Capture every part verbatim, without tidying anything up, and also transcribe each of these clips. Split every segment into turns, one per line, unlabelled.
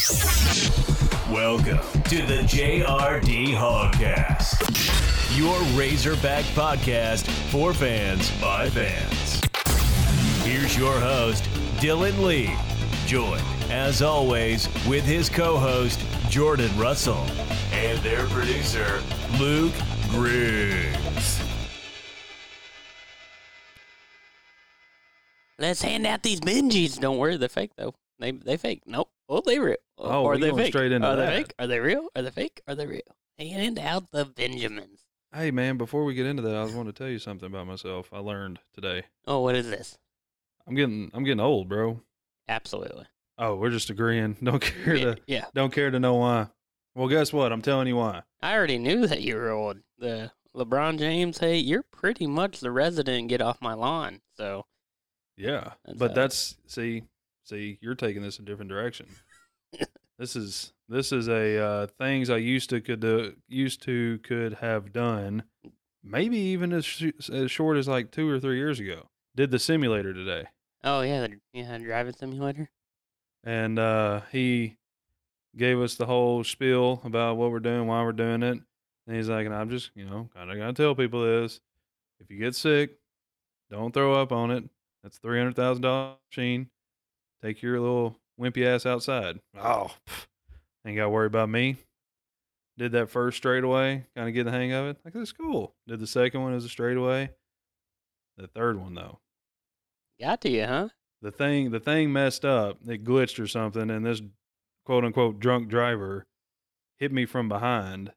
Welcome to the J R D Hogcast, your Razorback podcast for fans by fans. Here's your host, Dylan Lee, joined, as always, with his co-host, Jordan Russell, and their producer, Luke Griggs.
Let's hand out these Benjis. Don't worry, they're fake, though. They they fake. Nope. Oh, they real.
Oh,
or
we
they
going
fake.
straight into
Are
that.
they fake? Are they real? Are they fake? Are they real? Hand out the Benjamins.
Hey, man, before we get into that, I was wanting to tell you something about myself I learned today.
Oh, what is this?
I'm getting I'm getting old, bro.
Absolutely.
Oh, we're just agreeing. Don't care
Yeah,
to
yeah.
don't care to know why. Well, guess what? I'm telling you why.
I already knew that you were old. The LeBron James, hey, you're pretty much the resident get off my lawn. So,
Yeah.
That's
but
how-
that's see, see, you're taking this a different direction. This is this is a uh, things I used to could do, used to could have done, maybe even as sh- as short as like two or three years ago. Did the simulator today,
oh, yeah, the yeah, driving simulator.
and uh, he gave us the whole spiel about what we're doing, why we're doing it, and he's like, and I'm just you know kind of gonna tell people this: if you get sick, don't throw up on it. That's three hundred thousand dollar machine. Take your little wimpy ass outside. Oh, pff, ain't got to worry about me. Did that first straightaway, kind of get the hang of it. Like, that's cool. Did the second one as a straightaway. The third one, though,
Got to you, huh?
the thing, the thing messed up. It glitched or something, and this quote unquote drunk driver hit me from behind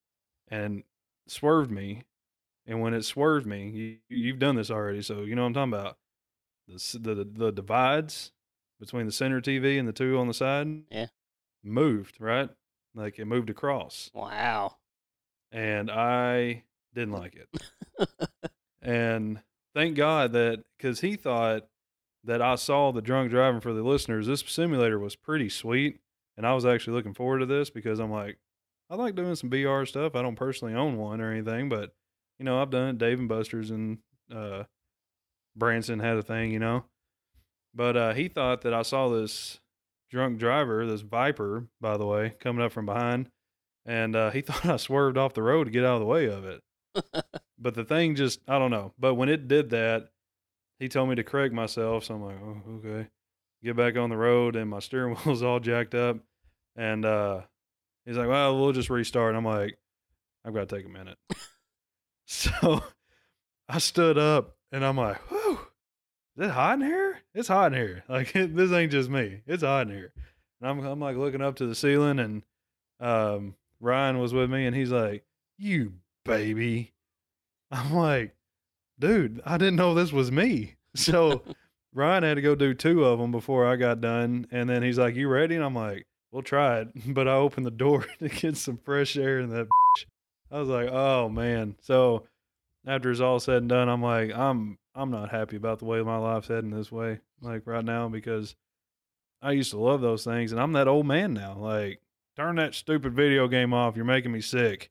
and swerved me. And when it swerved me, you, you've done this already, so you know what I'm talking about. The s- the the, the divides between the center T V and the two on the side,
Yeah.
moved, right? Like it moved across.
Wow.
And I didn't like it. And thank God that, because he thought that I saw the drunk driving. For the listeners, this simulator was pretty sweet. And I was actually looking forward to this because I'm like, I like doing some V R stuff. I don't personally own one or anything, but, you know, I've done it. Dave and Buster's and uh, Branson had a thing, you know. But uh, he thought that I saw this drunk driver, this Viper, by the way, coming up from behind. And uh, he thought I swerved off the road to get out of the way of it. But the thing just, I don't know. But when it did that, he told me to correct myself. So I'm like, oh, okay. Get back on the road, and my steering wheel's all jacked up. And uh, he's like, well, we'll just restart. And I'm like, I've got to take a minute. So I stood up, and I'm like, whew. Is it hot in here? It's hot in here. Like, it, this ain't just me. It's hot in here. And I'm, I'm like looking up to the ceiling, and um, Ryan was with me, and he's like, you baby. I'm like, dude, I didn't know this was me. So Ryan had to go do two of them before I got done. And then he's like, you ready? And I'm like, we'll try it. But I opened the door to get some fresh air in that bitch. I was like, oh, man. So after it's all said and done, I'm like, I'm I'm not happy about the way my life's heading this way, like right now, because I used to love those things, and I'm that old man now. Like, turn that stupid video game off. You're making me sick.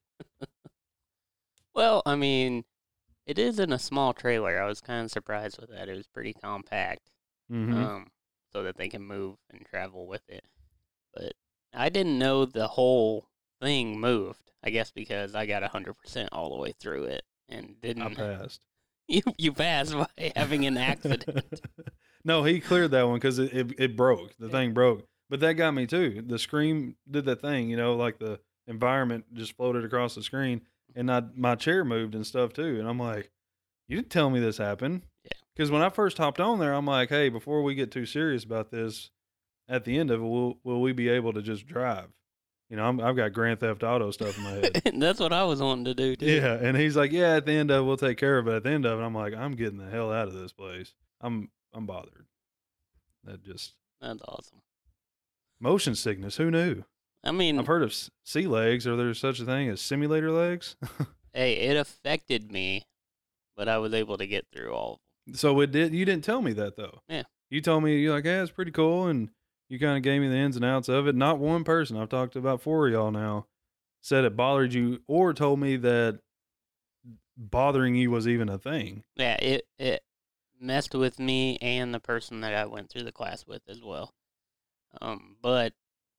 Well, I mean, it is in a small trailer. I was kind of surprised with that. It was pretty compact,
Mm-hmm.
um, so that they can move and travel with it. But I didn't know the whole thing moved. I guess because I got one hundred percent all the way through it and didn't.
I passed.
You you passed by having an accident.
No, he cleared that one because it, it, it broke. The
Yeah.
thing broke. But that got me too. The screen did that thing, you know, like the environment just floated across the screen, and I, my chair moved and stuff too. And I'm like, you didn't tell me this happened.
Yeah.
Because when I first hopped on there, I'm like, hey, before we get too serious about this, at the end of it, will will we be able to just drive? You know, I'm, I've got Grand Theft Auto stuff in my head.
That's what I was wanting to do too.
Yeah, and he's like, yeah, at the end of it, we'll take care of it. At the end of it, I'm like, I'm getting the hell out of this place. I'm I'm bothered. That just
That's awesome.
motion sickness. Who knew?
I mean,
I've heard of s- sea legs. Are there such a thing as simulator legs?
hey, it affected me, but I was able to get through all of them.
So it did. You didn't tell me that though.
Yeah.
You told me you're like, yeah, it's pretty cool, and you kind of gave me the ins and outs of it. Not one person, I've talked to about four of y'all now, said it bothered you or told me that bothering you was even a thing.
Yeah, it it messed with me and the person that I went through the class with as well. Um, but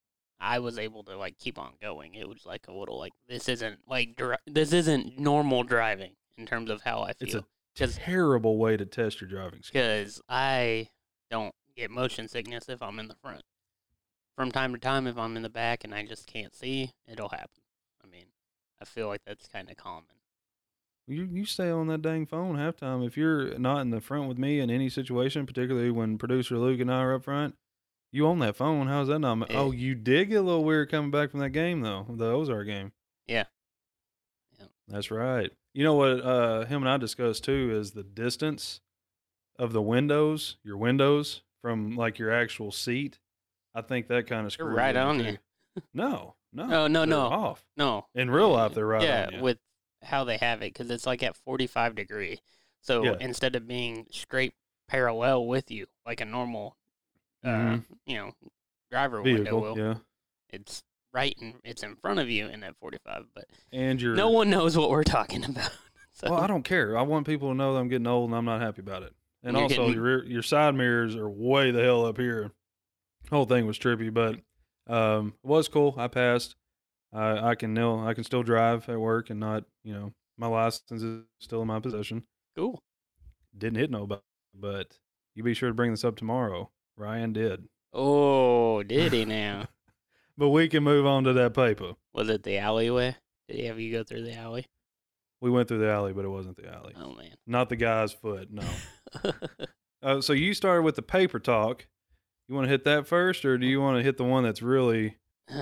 I was able to like keep on going. It was like a little like this isn't like dri- this isn't normal driving in terms of how I
It's
feel.
a terrible way to test your driving skills.
Because I don't get motion sickness if I'm in the front. From time to time, if I'm in the back and I just can't see, it'll happen. I mean, I feel like that's kind of common.
You you stay on that dang phone halftime. If you're not in the front with me in any situation, particularly when producer Luke and I are up front, you on that phone. How's that not?
Yeah.
Oh, you did get a little weird coming back from that game, though, the Ozark game.
Yeah.
Yeah. That's right. You know what uh, him and I discussed, too, is the distance of the windows, your windows, from, like, your actual seat. I think that kind of
They're
screws
right
with
on
too.
you.
No, no.
Oh, no,
they're
no.
off.
No.
In real life, they're right
yeah,
on you.
with how they have it, because it's like at forty-five degree. So
Yeah.
instead of being straight parallel with you, like a normal, uh,
Mhm.
you know, driver window
Vehicle,
will,
yeah.
it's right in, it's in front of you in at forty-five. But
And you're...
no one knows what we're talking about. So.
Well, I don't care. I want people to know that I'm getting old and I'm not happy about it. And
You're
also,
getting-
your rear, your side mirrors are way the hell up here. Whole thing was trippy, but um, it was cool. I passed. I I can know I can still drive at work and not, you know, my license is still in my possession.
Cool.
Didn't hit nobody, but you be sure to bring this up tomorrow. Ryan did.
Oh, did he now?
But we can move on to that paper.
Was it the alleyway? Did he have you go through the alley?
We went through the alley, but it wasn't the alley.
Oh, man.
Not the guy's foot, no. Uh, so you started with the paper talk. You want to hit that first, or do you want to hit the one that's really...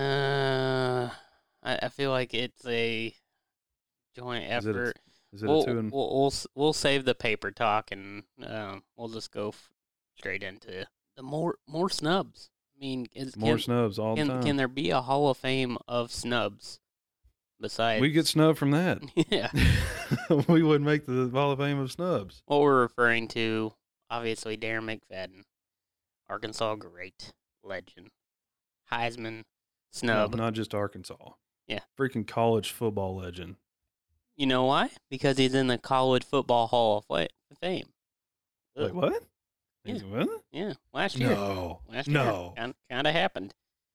uh, I, I feel like it's a joint
Is it a-
effort.
Is it
we'll,
a two and...
we'll, we'll s- we'll save the paper talk and um, we'll just go f- straight into the more more snubs. I mean, is,
More
can,
snubs all the
can,
time.
can there be a Hall of Fame of snubs besides?
We get snubbed from that.
Yeah.
We wouldn't make the Hall of Fame of snubs.
What we're referring to, obviously, Darren McFadden, Arkansas great, legend, Heisman
No,
snub.
not just Arkansas.
Yeah.
Freaking college football legend.
You know why? Because he's in the College Football Hall of Fa- Fame.
Wait,
Ugh.
what?
Yeah.
Is it what?
Yeah, last year.
No.
Last year.
No.
Kind, kind of happened.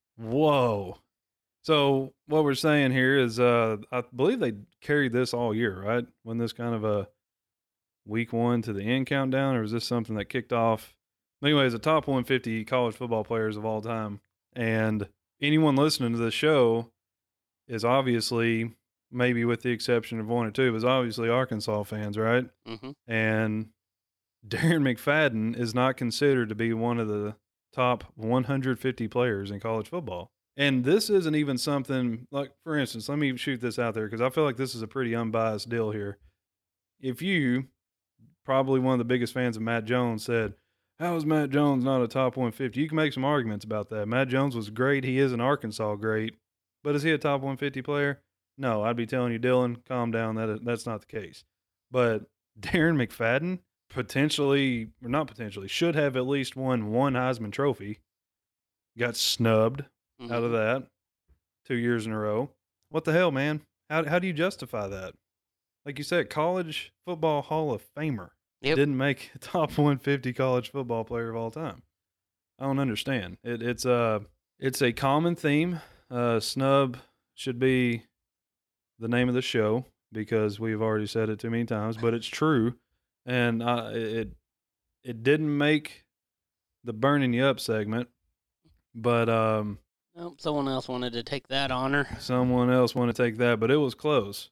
Whoa. So what we're saying here is, uh, I believe they carried this all year, right? When this kind of a week one to the end countdown, or is this something that kicked off? Anyways, the top one hundred fifty college football players of all time. And anyone listening to this show is obviously, maybe with the exception of one or two, is obviously Arkansas fans, right?
Mm-hmm.
And Darren McFadden is not considered to be one of the top one hundred fifty players in college football. And this isn't even something like, for instance, let me shoot this out there because I feel like this is a pretty unbiased deal here. If you, probably one of the biggest fans of Matt Jones, said, how is Matt Jones not a top one hundred fifty? You can make some arguments about that. Matt Jones was great. He is an Arkansas great. But is he a top one hundred fifty player? No, I'd be telling you, Dylan, calm down. That That's not the case. But Darren McFadden potentially, or not potentially, should have at least won one Heisman Trophy. Got snubbed
Mm-hmm.
out of that two years in a row. What the hell, man? How how do you justify that? Like you said, college football Hall of Famer.
Yep.
Didn't make a top one hundred fifty college football player of all time. I don't understand. It, it's a it's a common theme. Uh, snub should be the name of the show because we've already said it too many times, but it's true, and uh, it it didn't make the burning you up segment, but um.
Nope, someone else wanted to take that honor.
Someone else wanted to take that, but it was close.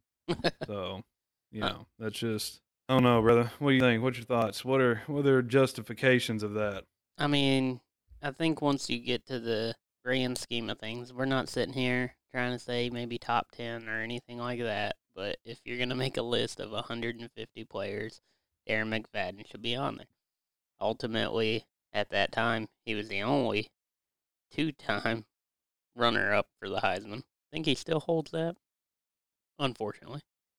So, you know, that's just, I don't know, brother. What do you think? What's your thoughts? What are, what are justifications of that?
I mean, I think once you get to the grand scheme of things, we're not sitting here trying to say maybe top ten or anything like that. But if you're going to make a list of one hundred fifty players, Darren McFadden should be on there. Ultimately, at that time, he was the only two-time runner-up for the Heisman. I think he still holds that, unfortunately.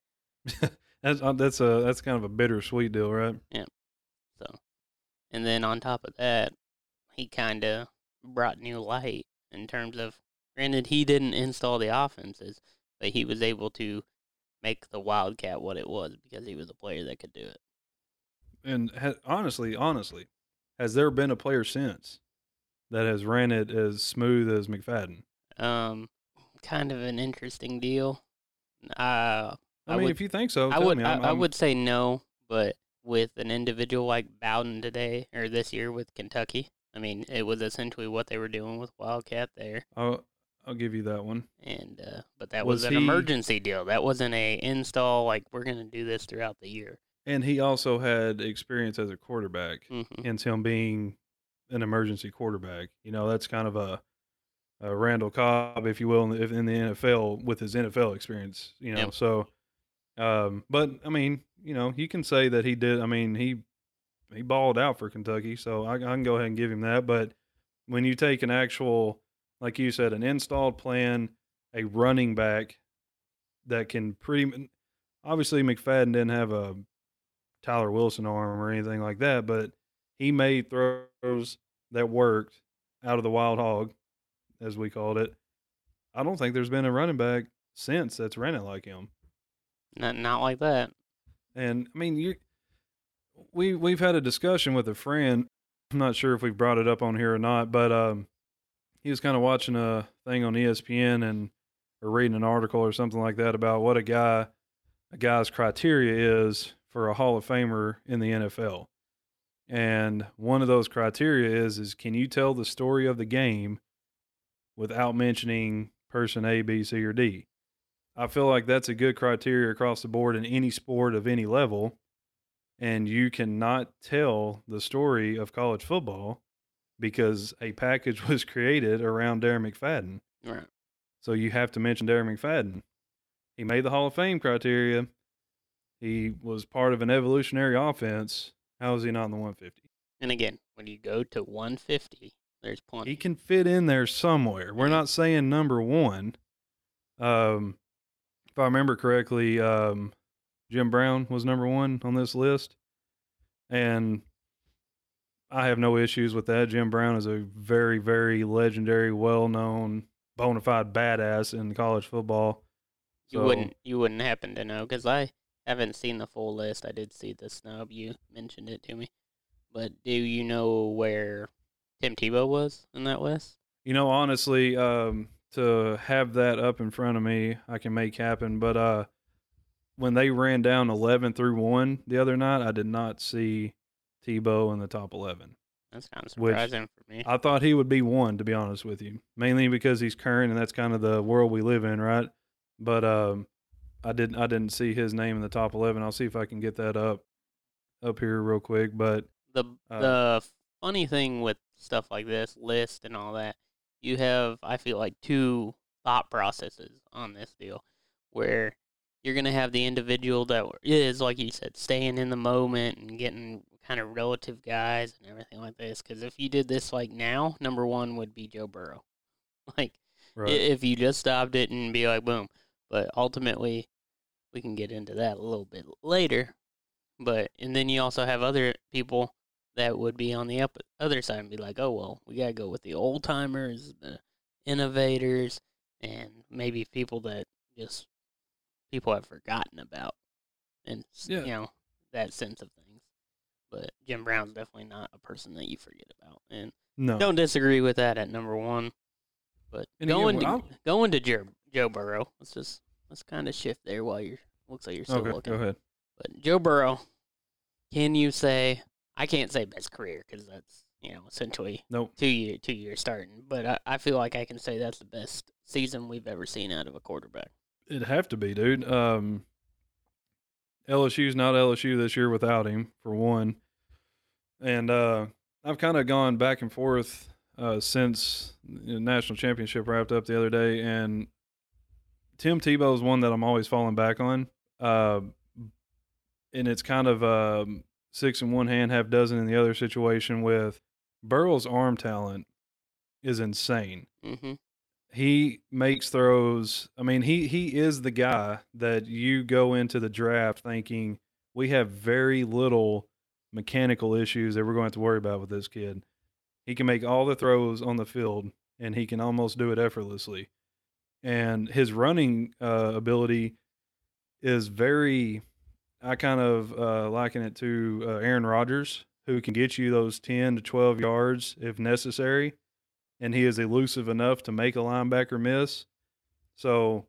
that's uh, that's a that's kind of a bittersweet deal, right?
Yeah. So, and then on top of that, he kind of brought new light in terms of, granted, he didn't install the offenses, but he was able to make the Wildcat what it was because he was a player that could do it.
And ha- honestly, honestly, has there been a player since that has ran it as smooth as McFadden?
Um, kind of an interesting deal. Uh,
I
I
mean,
would,
if you think so,
I
tell
would,
me.
I,
I'm,
I
I'm
would say no, but with an individual like Bowden today or this year with Kentucky, I mean, it was essentially what they were doing with Wildcat there,
I'll, I'll give you that one.
and uh, but that was,
Was
an
he?
emergency deal. That wasn't a install like we're gonna do this throughout the year.
And he also had experience as a quarterback,
hmm
hence him being an emergency quarterback. You know, that's kind of a, a Randall Cobb, if you will, in the, in the N F L with his N F L experience. You know,
Yep.
so. Um, but I mean, you know, you can say that he did. I mean, he he balled out for Kentucky, so I, I can go ahead and give him that. But when you take an actual, like you said, an installed plan, a running back that can pretty obviously McFadden didn't have a Tyler Wilson arm or anything like that, but he made throws that worked out of the wild hog, as we called it. I don't think there's been a running back since that's ran it like him.
Not not like that.
And I mean, you we we've had a discussion with a friend. I'm not sure if we've brought it up on here or not, but um, he was kind of watching a thing on E S P N and or reading an article or something like that about what a guy a guy's criteria is for a Hall of Famer in the N F L. And one of those criteria is is can you tell the story of the game without mentioning person A, B, C, or D? I feel like that's a good criteria across the board in any sport of any level. And you cannot tell the story of college football because a package was created around Darren McFadden.
Right.
So you have to mention Darren McFadden. He made the Hall of Fame criteria. He was part of an evolutionary offense. How is he not in the one fifty?
And again, when you go to one fifty, there's plenty.
He can fit in there somewhere. We're not saying number one. Um, if I remember correctly, um, Jim Brown was number one on this list. And I have no issues with that. Jim Brown is a very, very legendary, well-known, bona fide badass in college football.
You
So,
wouldn't you wouldn't happen to know because I haven't seen the full list. I did see the snub. You mentioned it to me, but do you know where Tim Tebow was in that list?
you know, honestly, um, to have that up in front of me, I can make happen. But uh, when they ran down eleven through one the other night, I did not see Tebow in the top eleven.
That's kind of
Which
surprising for me.
I thought he would be one, to be honest with you, mainly because he's current and that's kind of the world we live in, right? But um, I didn't I didn't see his name in the top eleven. I'll see if I can get that up up here real quick. But
The
uh,
the funny thing with stuff like this list and all that, you have I feel like two thought processes on this deal, where you're gonna have the individual that is like you said, staying in the moment and getting kind of relative guys and everything like this. Because if you did this like now, number one would be Joe Burrow. Like i-
right,
if you just stopped it and be like boom, but ultimately we can get into that a little bit later. But and then you also have other people that would be on the up, other side and be like, oh well, we gotta go with the old timers, the innovators, and maybe people that just people have forgotten about, and s-
yeah,
you know that sense of things. But Jim Brown's definitely not a person that you forget about, and
no.
don't disagree with that at number one. But
And again,
going
well,
to
I'll-
going to Joe, Joe Burrow, let's just let's kind of shift there while you're looks like you're still
Okay,
looking.
go ahead.
But Joe Burrow, can you say? I can't say best career because that's you know essentially
Nope.
two year two years starting. But I, I feel like I can say that's the best season we've ever seen out of a quarterback.
It'd have to be, dude. Um, L S U's not L S U this year without him, for one. And uh, I've kind of gone back and forth uh, since the national championship wrapped up the other day, and Tim Tebow is one that I'm always falling back on. Uh, and it's kind of um, six in one hand, half dozen in the other situation with Burrow's arm talent is insane.
Mm-hmm.
He makes throws. I mean, he he is the guy that you go into the draft thinking we have very little mechanical issues that we're going to have to worry about with this kid. He can make all the throws on the field, and he can almost do it effortlessly. And his running uh, ability is very. I kind of uh, liken it to uh, Aaron Rodgers, who can get you those ten to twelve yards if necessary. and he is elusive enough to make a linebacker miss. So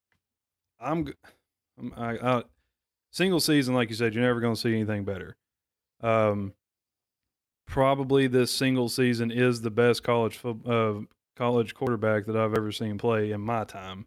I'm, g- I'm I, I, single season, like you said, you're never going to see anything better. Um, probably this single season is the best college fo- uh, college quarterback that I've ever seen play in my time.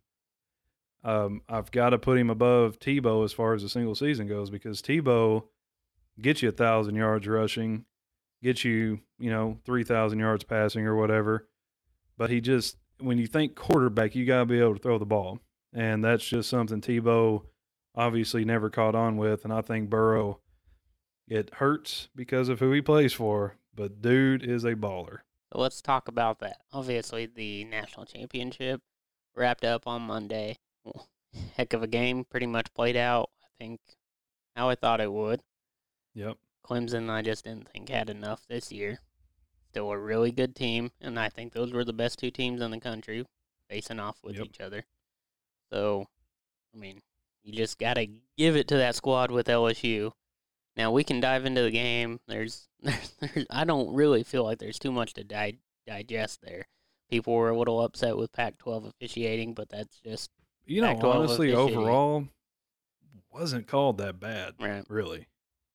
Um, I've got to put him above Tebow as far as the single season goes, because Tebow gets you a thousand yards rushing, gets you, you know, three thousand yards passing or whatever. But he just, when you think quarterback, you got to be able to throw the ball. And that's just something Tebow obviously never caught on with. And I think Burrow, it hurts because of who he plays for, but dude is a baller.
So let's talk about that. Obviously, the national championship wrapped up on Monday. Well, heck of a game, pretty much played out, I think, how I thought it would.
Yep.
Clemson, I just didn't think had enough this year. Still a really good team, and I think those were the best two teams in the country facing off with
Yep.
each other. So, I mean, you just got to give it to that squad with L S U. Now, we can dive into the game. There's, there's, there's I don't really feel like there's too much to di- digest there. People were a little upset with Pac twelve officiating, but that's just
You know,
Pac twelve
honestly,
officiating.
overall, wasn't called that bad,
Right.
really.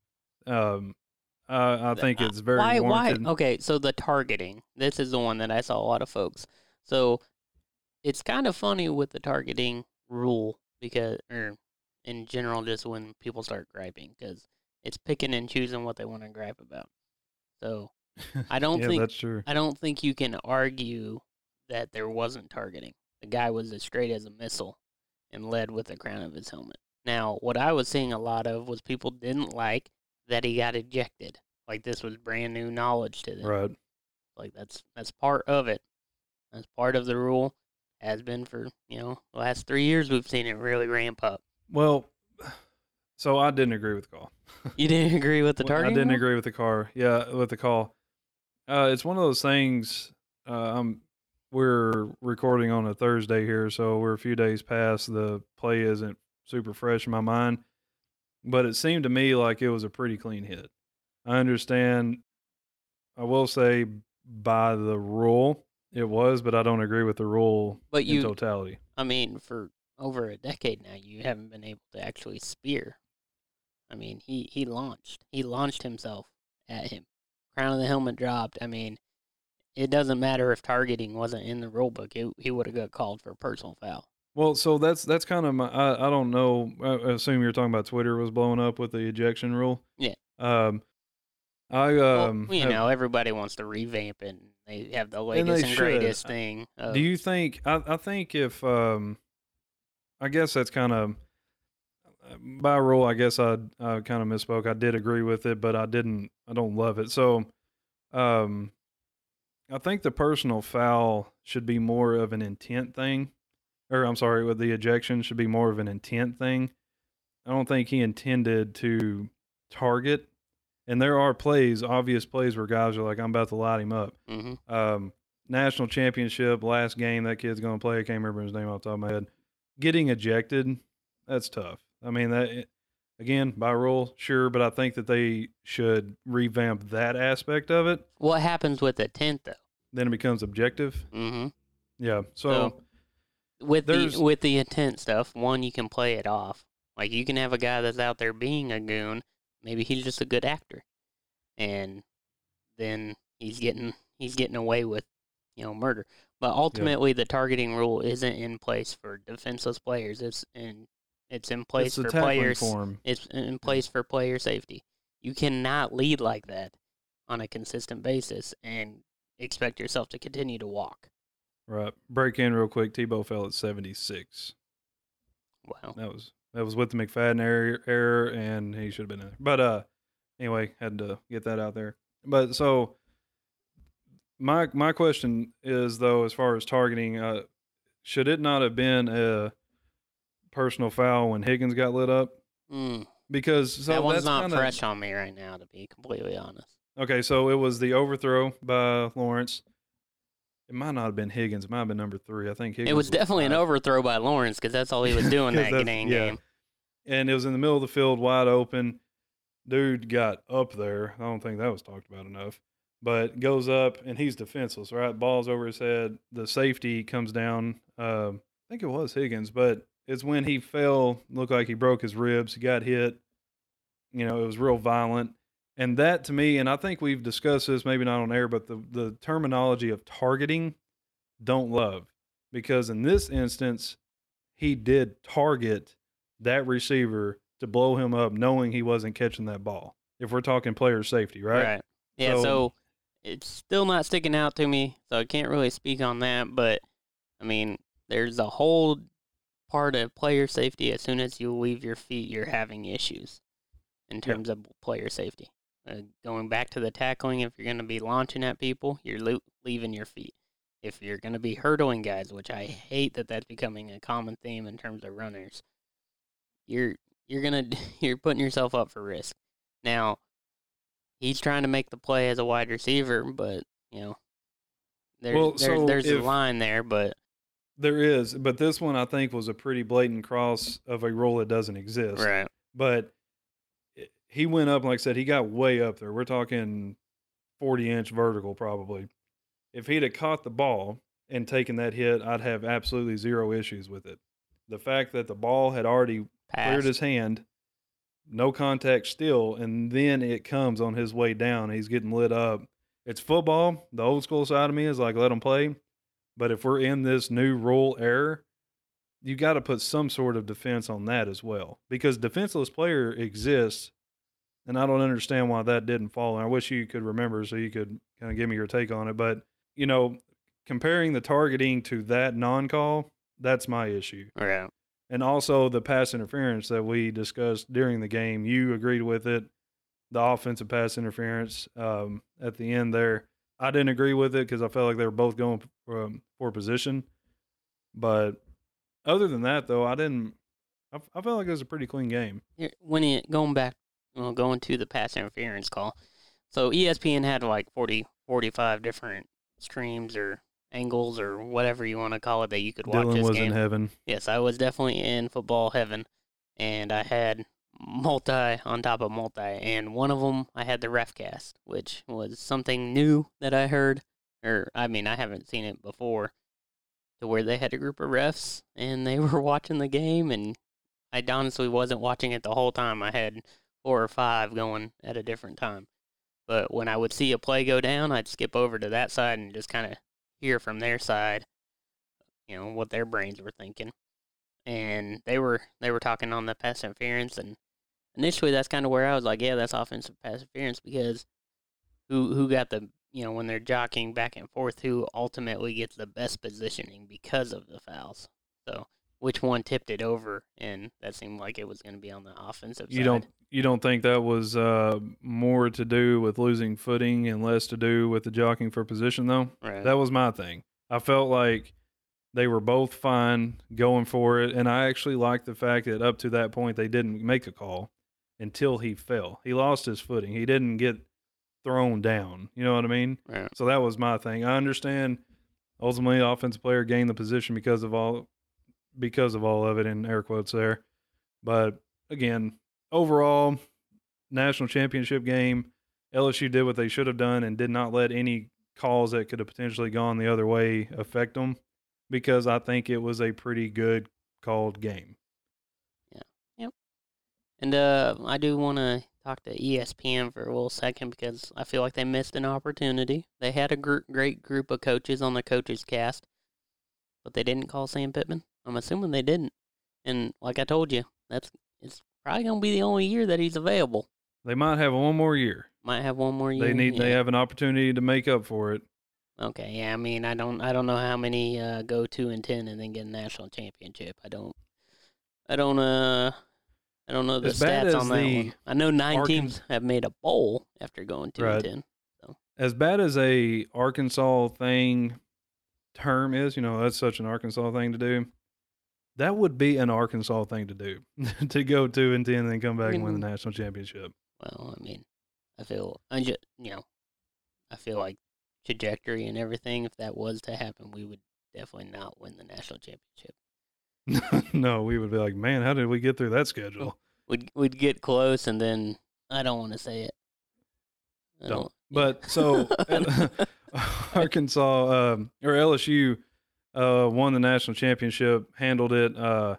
Um, I, I think
Uh,
it's very
why,
warranted.
Why? Okay, so the targeting. This is the one that I saw a lot of folks. So it's kind of funny with the targeting rule because, or in general, just when people start griping, because it's picking and choosing what they want to gripe about. So I don't
yeah,
think
that's true.
I don't think you can argue that there wasn't targeting. The guy was as straight as a missile and led with the crown of his helmet. Now, what I was seeing a lot of was people didn't like that he got ejected. Like this was brand new knowledge to them.
Right.
Like that's that's part of it. That's part of the rule. Has been for, you know, the last three years we've seen it really ramp up.
Well, so I didn't agree with the call.
You didn't agree with the
Well,
targeting?
I didn't
rule?
agree with the car. Yeah, with the call. Uh, it's one of those things. Uh, I'm, we're recording on a Thursday here, so we're a few days past. The play isn't super fresh in my mind, but it seemed to me like it was a pretty clean hit. I understand. I will say by the rule it was, but I don't agree with the rule
But you,
in totality.
I mean, for over a decade now, you haven't been able to actually spear. I mean, he, he launched. He launched himself at him. Crown of the helmet dropped. I mean, it doesn't matter if targeting wasn't in the rule book. It, he would have got called for a personal foul.
Well, so that's that's kind of my. I, I don't know. I assume you're talking about Twitter was blowing up with the ejection rule.
Yeah.
Um, I
Well,
um.
you
have-
know, everybody wants to revamp it. And they have the
And
latest
they
and,
should.
greatest thing. Of,
Do you think? I I think if um, I guess that's kind of by rule. I guess I I kind of misspoke. I did agree with it, but I didn't. I don't love it. So, um, I think the personal foul should be more of an intent thing. Or I'm sorry, with the ejection should be more of an intent thing. I don't think he intended to target. And there are plays, obvious plays where guys are like, I'm about to light him up.
hmm
Um, national championship, last game that kid's going to play. I can't remember his name off the top of my head. Getting ejected, that's tough. I mean, that again, by rule, sure, but I think that they should revamp that aspect of it.
What happens with the tent, though?
Then it becomes objective.
Mm-hmm.
Yeah. So,
So, with the
there's-
with the intent stuff, one, you can play it off. Like you can have a guy that's out there being a goon. Maybe he's just a good actor, and then he's getting he's getting away with, you know, murder. But ultimately, the targeting rule isn't in place for defenseless players. It's in it's in place
it's a
for
tackling
players.
form.
It's in place for player safety. You cannot lead like that on a consistent basis and expect yourself to continue to walk.
Right. Break in real quick. Tebow fell at seventy-six.
Wow.
That was that was with the McFadden error, error and he should have been in there. But uh, anyway, had to get that out there. But so my my question is though, as far as targeting, uh, should it not have been a personal foul when Higgins got lit up?
Mm.
Because so
that one's
that's
not
kinda,
fresh on me right now, to be completely honest.
Okay, so it was the overthrow by Lawrence. It might not have been Higgins. It might have been number three. I think Higgins
It was definitely an
five.
overthrow by Lawrence because that's all he was doing
'Cause
that
that's-
dang
yeah.
game.
And it was in the middle of the field, wide open. Dude got up there. I don't think that was talked about enough. but goes up and he's defenseless, right? Ball's over his head. The safety comes down. Um, I think it was Higgins, but it's when he fell, looked like he broke his ribs. He got hit. You know, it was real violent. And that to me, and I think we've discussed this, maybe not on air, but the, the terminology of targeting, don't love. Because in this instance, he did target that receiver to blow him up knowing he wasn't catching that ball. If we're talking player safety, right?
Right. Yeah, so, so it's still not sticking out to me, so I can't really speak on that. But, I mean, there's a whole part of player safety. As soon as you leave your feet, you're having issues in terms yep. of player safety. Uh, going back to the tackling, if you're going to be launching at people, you're lo- leaving your feet. If you're going to be hurdling guys, which I hate that that's becoming a common theme in terms of runners, you're you're gonna you're putting yourself up for risk. Now, he's trying to make the play as a wide receiver, but you know, there,
well,
there
so
there's a line there, but
there is. But this one I think was a pretty blatant cross of a rule that doesn't exist.
Right.
But he went up, like I said, he got way up there. We're talking forty inch vertical probably. If he'd have caught the ball and taken that hit, I'd have absolutely zero issues with it. The fact that the ball had already
Passed.
cleared his hand, no contact still, and then it comes on his way down. He's getting lit up. It's football. The old school side of me is like, let him play. But if we're in this new rule era, you got to put some sort of defense on that as well. Because defenseless player exists, and I don't understand why that didn't fall. And I wish you could remember so you could kind of give me your take on it. But, you know, comparing the targeting to that non-call, that's my issue.
Yeah.
And also the pass interference that we discussed during the game. You agreed with it, the offensive pass interference um, at the end there. I didn't agree with it because I felt like they were both going for, um, for position. But other than that, though, I didn't I, – I felt like it was a pretty clean game.
When it, going back, well, going to the pass interference call, so E S P N had like forty, forty-five different streams or angles or whatever you want to call it that you could watch
Dylan
this
was
game.
in heaven.
Yes, I was definitely in football heaven, and I had multi on top of multi, and one of them I had the RefCast, which was something new that I heard, or I mean I haven't seen it before, to where they had a group of refs and they were watching the game, and I honestly wasn't watching it the whole time. I had four or five going at a different time, but when I would see a play go down, I'd skip over to that side and just kind of hear from their side, you know, what their brains were thinking. And they were they were talking on the pass interference, and initially that's kind of where I was like, yeah, that's offensive pass interference, because who who got the, you know, when they're jockeying back and forth, who ultimately gets the best positioning because of the fouls. So which one tipped it over, and that seemed like it was going to be on the offensive
you
side.
Don't you don't think that was uh, more to do with losing footing and less to do with the jockeying for position, though?
Right.
That was my thing. I felt like they were both fine going for it, and I actually liked the fact that up to that point they didn't make a call until he fell. He lost his footing. He didn't get thrown down. You know what I mean?
Right.
So that was my thing. I understand ultimately the offensive player gained the position because of all because of all of it, in air quotes there. But again, overall, national championship game, L S U did what they should have done and did not let any calls that could have potentially gone the other way affect them, because I think it was a pretty good called game.
Yeah. Yep. And uh, I do want to talk to E S P N for a little second, because I feel like they missed an opportunity. They had a gr- great group of coaches on the coaches cast, but they didn't call Sam Pittman. I'm assuming they didn't. And like I told you, that's it's probably going to be the only year that he's available.
They might have one more year.
Might have one more year.
They need.
Yeah.
They have an opportunity to make up for it.
Okay, yeah. I mean, I don't. I don't know how many uh, go two and ten and then get a national championship. I don't. I don't. Uh. I don't know the
As bad
stats
as
on that
the
one. I know nine
Arkan-
teams have made a bowl after going two
Right.
and ten. So
As bad as a Arkansas thing term is, you know, that's such an Arkansas thing to do. That would be an Arkansas thing to do, to go two and ten and then come back and win the national championship.
well, I mean, I feel I just you know, I feel like trajectory and everything. If that was to happen, we would definitely not win the national championship.
No, we would be like, man, how did we get through that schedule?
We'd we'd get close, and then I don't want to say it. I
Don't.
don't.
But so Arkansas um, or L S U uh, won the national championship, handled it. Uh,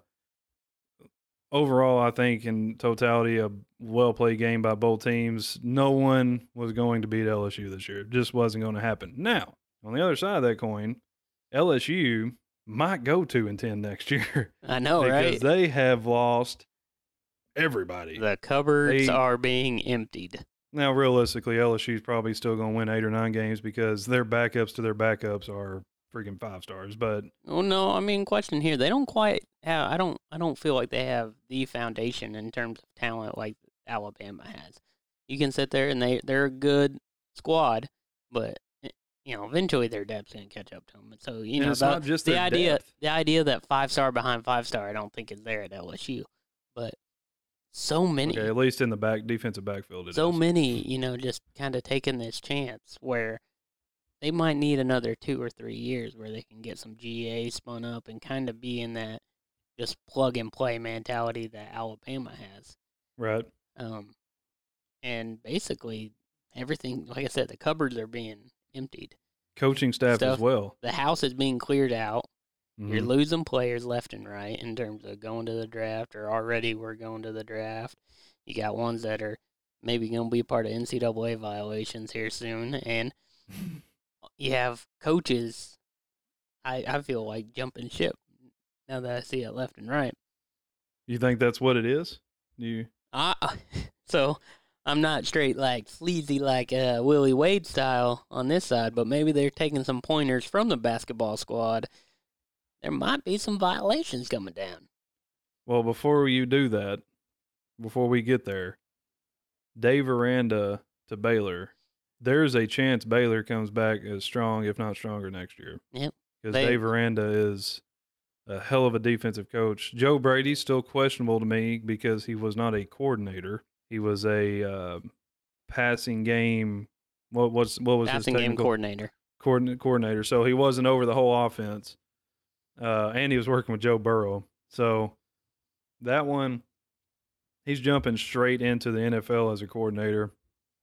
overall, I think in totality, a well played game by both teams. No one was going to beat L S U this year. It just wasn't going to happen. Now, on the other side of that coin, L S U might go two and ten next year.
I know,
because
right?
they have lost everybody.
The cupboards
They-
are being emptied.
Now, realistically, L S U is probably still going to win eight or nine games because their backups to their backups are freaking five stars. But
Oh no, I mean, question here. They don't quite have. I don't. I don't feel like they have the foundation in terms of talent like Alabama has. You can sit there and they they're a good squad, but eh, you know eventually their depth's gonna catch up to them. So you
and
know
it's
the,
not just
the
their
idea.
depth.
The idea that five star behind five star, I don't think is there at L S U, but so many.
Okay, at least in the back defensive backfield, it
so
is.
many, you know, just kind of taking this chance where they might need another two or three years where they can get some G A spun up and kind of be in that just plug and play mentality that Alabama has.
Right.
Um, and basically everything, like I said, the cupboards are being emptied.
Coaching staff
Stuff.
as well.
The house is being cleared out. You're
Mhm.
losing players left and right in terms of going to the draft, or already we're going to the draft. You got ones that are maybe going to be part of N C double A violations here soon, and you have coaches, I, I feel like, jumping ship now that I see it left and right.
You think that's what it is? Do you?
I, so I'm not straight like sleazy like uh, Willie Wade style on this side, but maybe they're taking some pointers from the basketball squad. There might be some violations coming down.
Well, before you do that, before we get there, Dave Aranda to Baylor. There's a chance Baylor comes back as strong, if not stronger, next year.
Yep.
Because
They-
Dave Aranda is a hell of a defensive coach. Joe Brady's still questionable to me because he was not a coordinator. He was a uh, passing game. What was what was
Passing
his
game
technical
coordinator.
coordin- coordinator? So he wasn't over the whole offense, uh, and he was working with Joe Burrow. So that one, he's jumping straight into the N F L as a coordinator.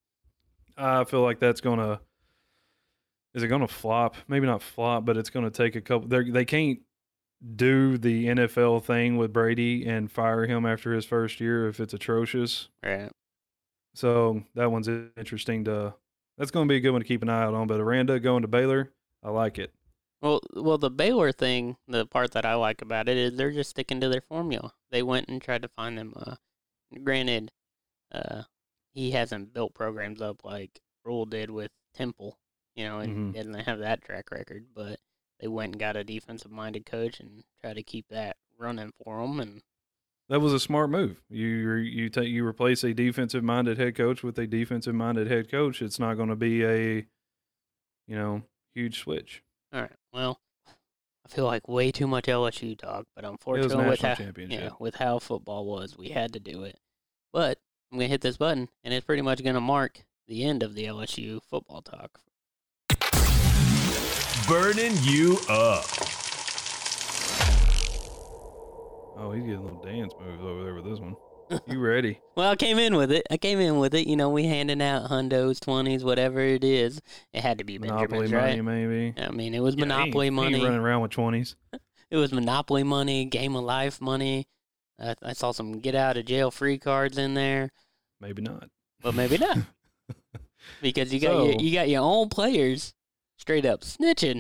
I feel like that's gonna. Is it gonna flop? Maybe not flop, but it's gonna take a couple. They they can't do the N F L thing with Brady and fire him after his first year if it's atrocious.
Right.
So that one's interesting to. That's going to be a good one to keep an eye out on. But Aranda going to Baylor, I like it.
Well, well, the Baylor thing, the part that I like about it is they're just sticking to their formula. They went and tried to find them. Uh, granted, uh, he hasn't built programs up like Rule did with Temple, you know, and
Mhm.
didn't have that track record. But they went and got a defensive-minded coach and tried to keep that running for them. And
That was a smart move. You you take you replace a defensive minded head coach with a defensive minded head coach. It's not going to be a, you know, huge switch.
all right, well, I feel like way too much L S U talk, but
It was
unfortunately, with
national
how,
championship.
yeah, with how football was, we had to do it. But I'm gonna hit this button, and it's pretty much gonna mark the end of the L S U football talk.
Burning you up.
Oh, he's getting little dance moves over there with this one. You ready?
Well, I came in with it. I came in with it. You know, we handing out hundos, twenties, whatever it is. It had to be
Monopoly
Benjamin's,
money,
right?
maybe.
I mean, it was
Yeah, he ain't-
Monopoly
he ain't
money.
running around with twenties.
It was Monopoly money, Game of Life money. Uh, I saw some get out of jail free cards in there,
Maybe not.
but maybe not because you got
So-
your, you got your own players straight up snitching.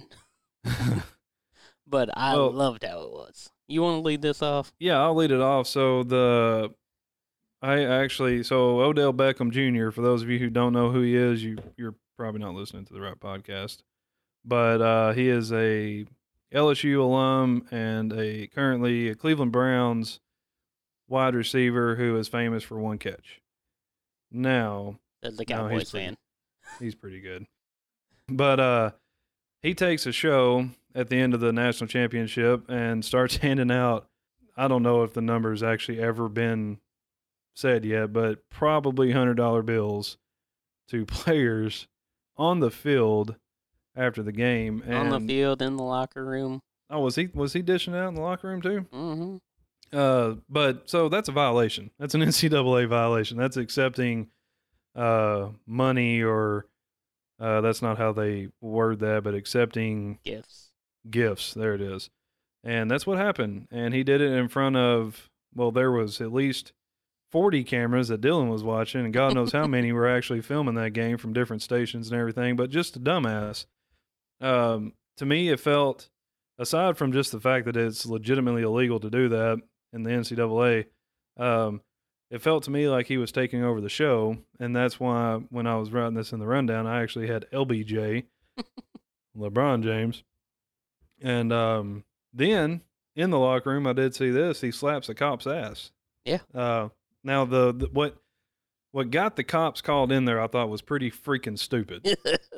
But I
Well-
loved how it was. You want to lead this off?
Yeah, I'll lead it off. So the I actually so Odell Beckham Junior For those of you who don't know who he is, you you're probably not listening to the right podcast. But uh, he is a L S U alum and a currently a Cleveland Browns wide receiver who is famous for one catch. Now,
As the
No, he's
Cowboys
pretty-
fan.
he's pretty good. But uh, he takes a show at the end of the national championship and starts handing out, I don't know if the number's actually ever been said yet, but probably one hundred dollar bills to players on the field after the game. And,
On the field, in the locker room.
Oh, was he was he dishing out in the locker room too?
Mm-hmm.
Uh, but so that's a violation. That's an N C double A violation. That's accepting uh money or Uh, that's not how they word that, but accepting
Gifts.
gifts. There it is. And that's what happened. And he did it in front of, well, there was at least forty cameras that Dylan was watching, and God knows how many were actually filming that game from different stations and everything, but just a dumbass. Um, to me, it felt, aside from just the fact that it's legitimately illegal to do that in the N C double A, um, it felt to me like he was taking over the show, and that's why when I was writing this in the rundown, I actually had L B J, LeBron James, and um, then in the locker room, I did see this. He slaps a cop's ass.
Yeah.
Uh, now the, the what what got the cops called in there, I thought was pretty freaking stupid.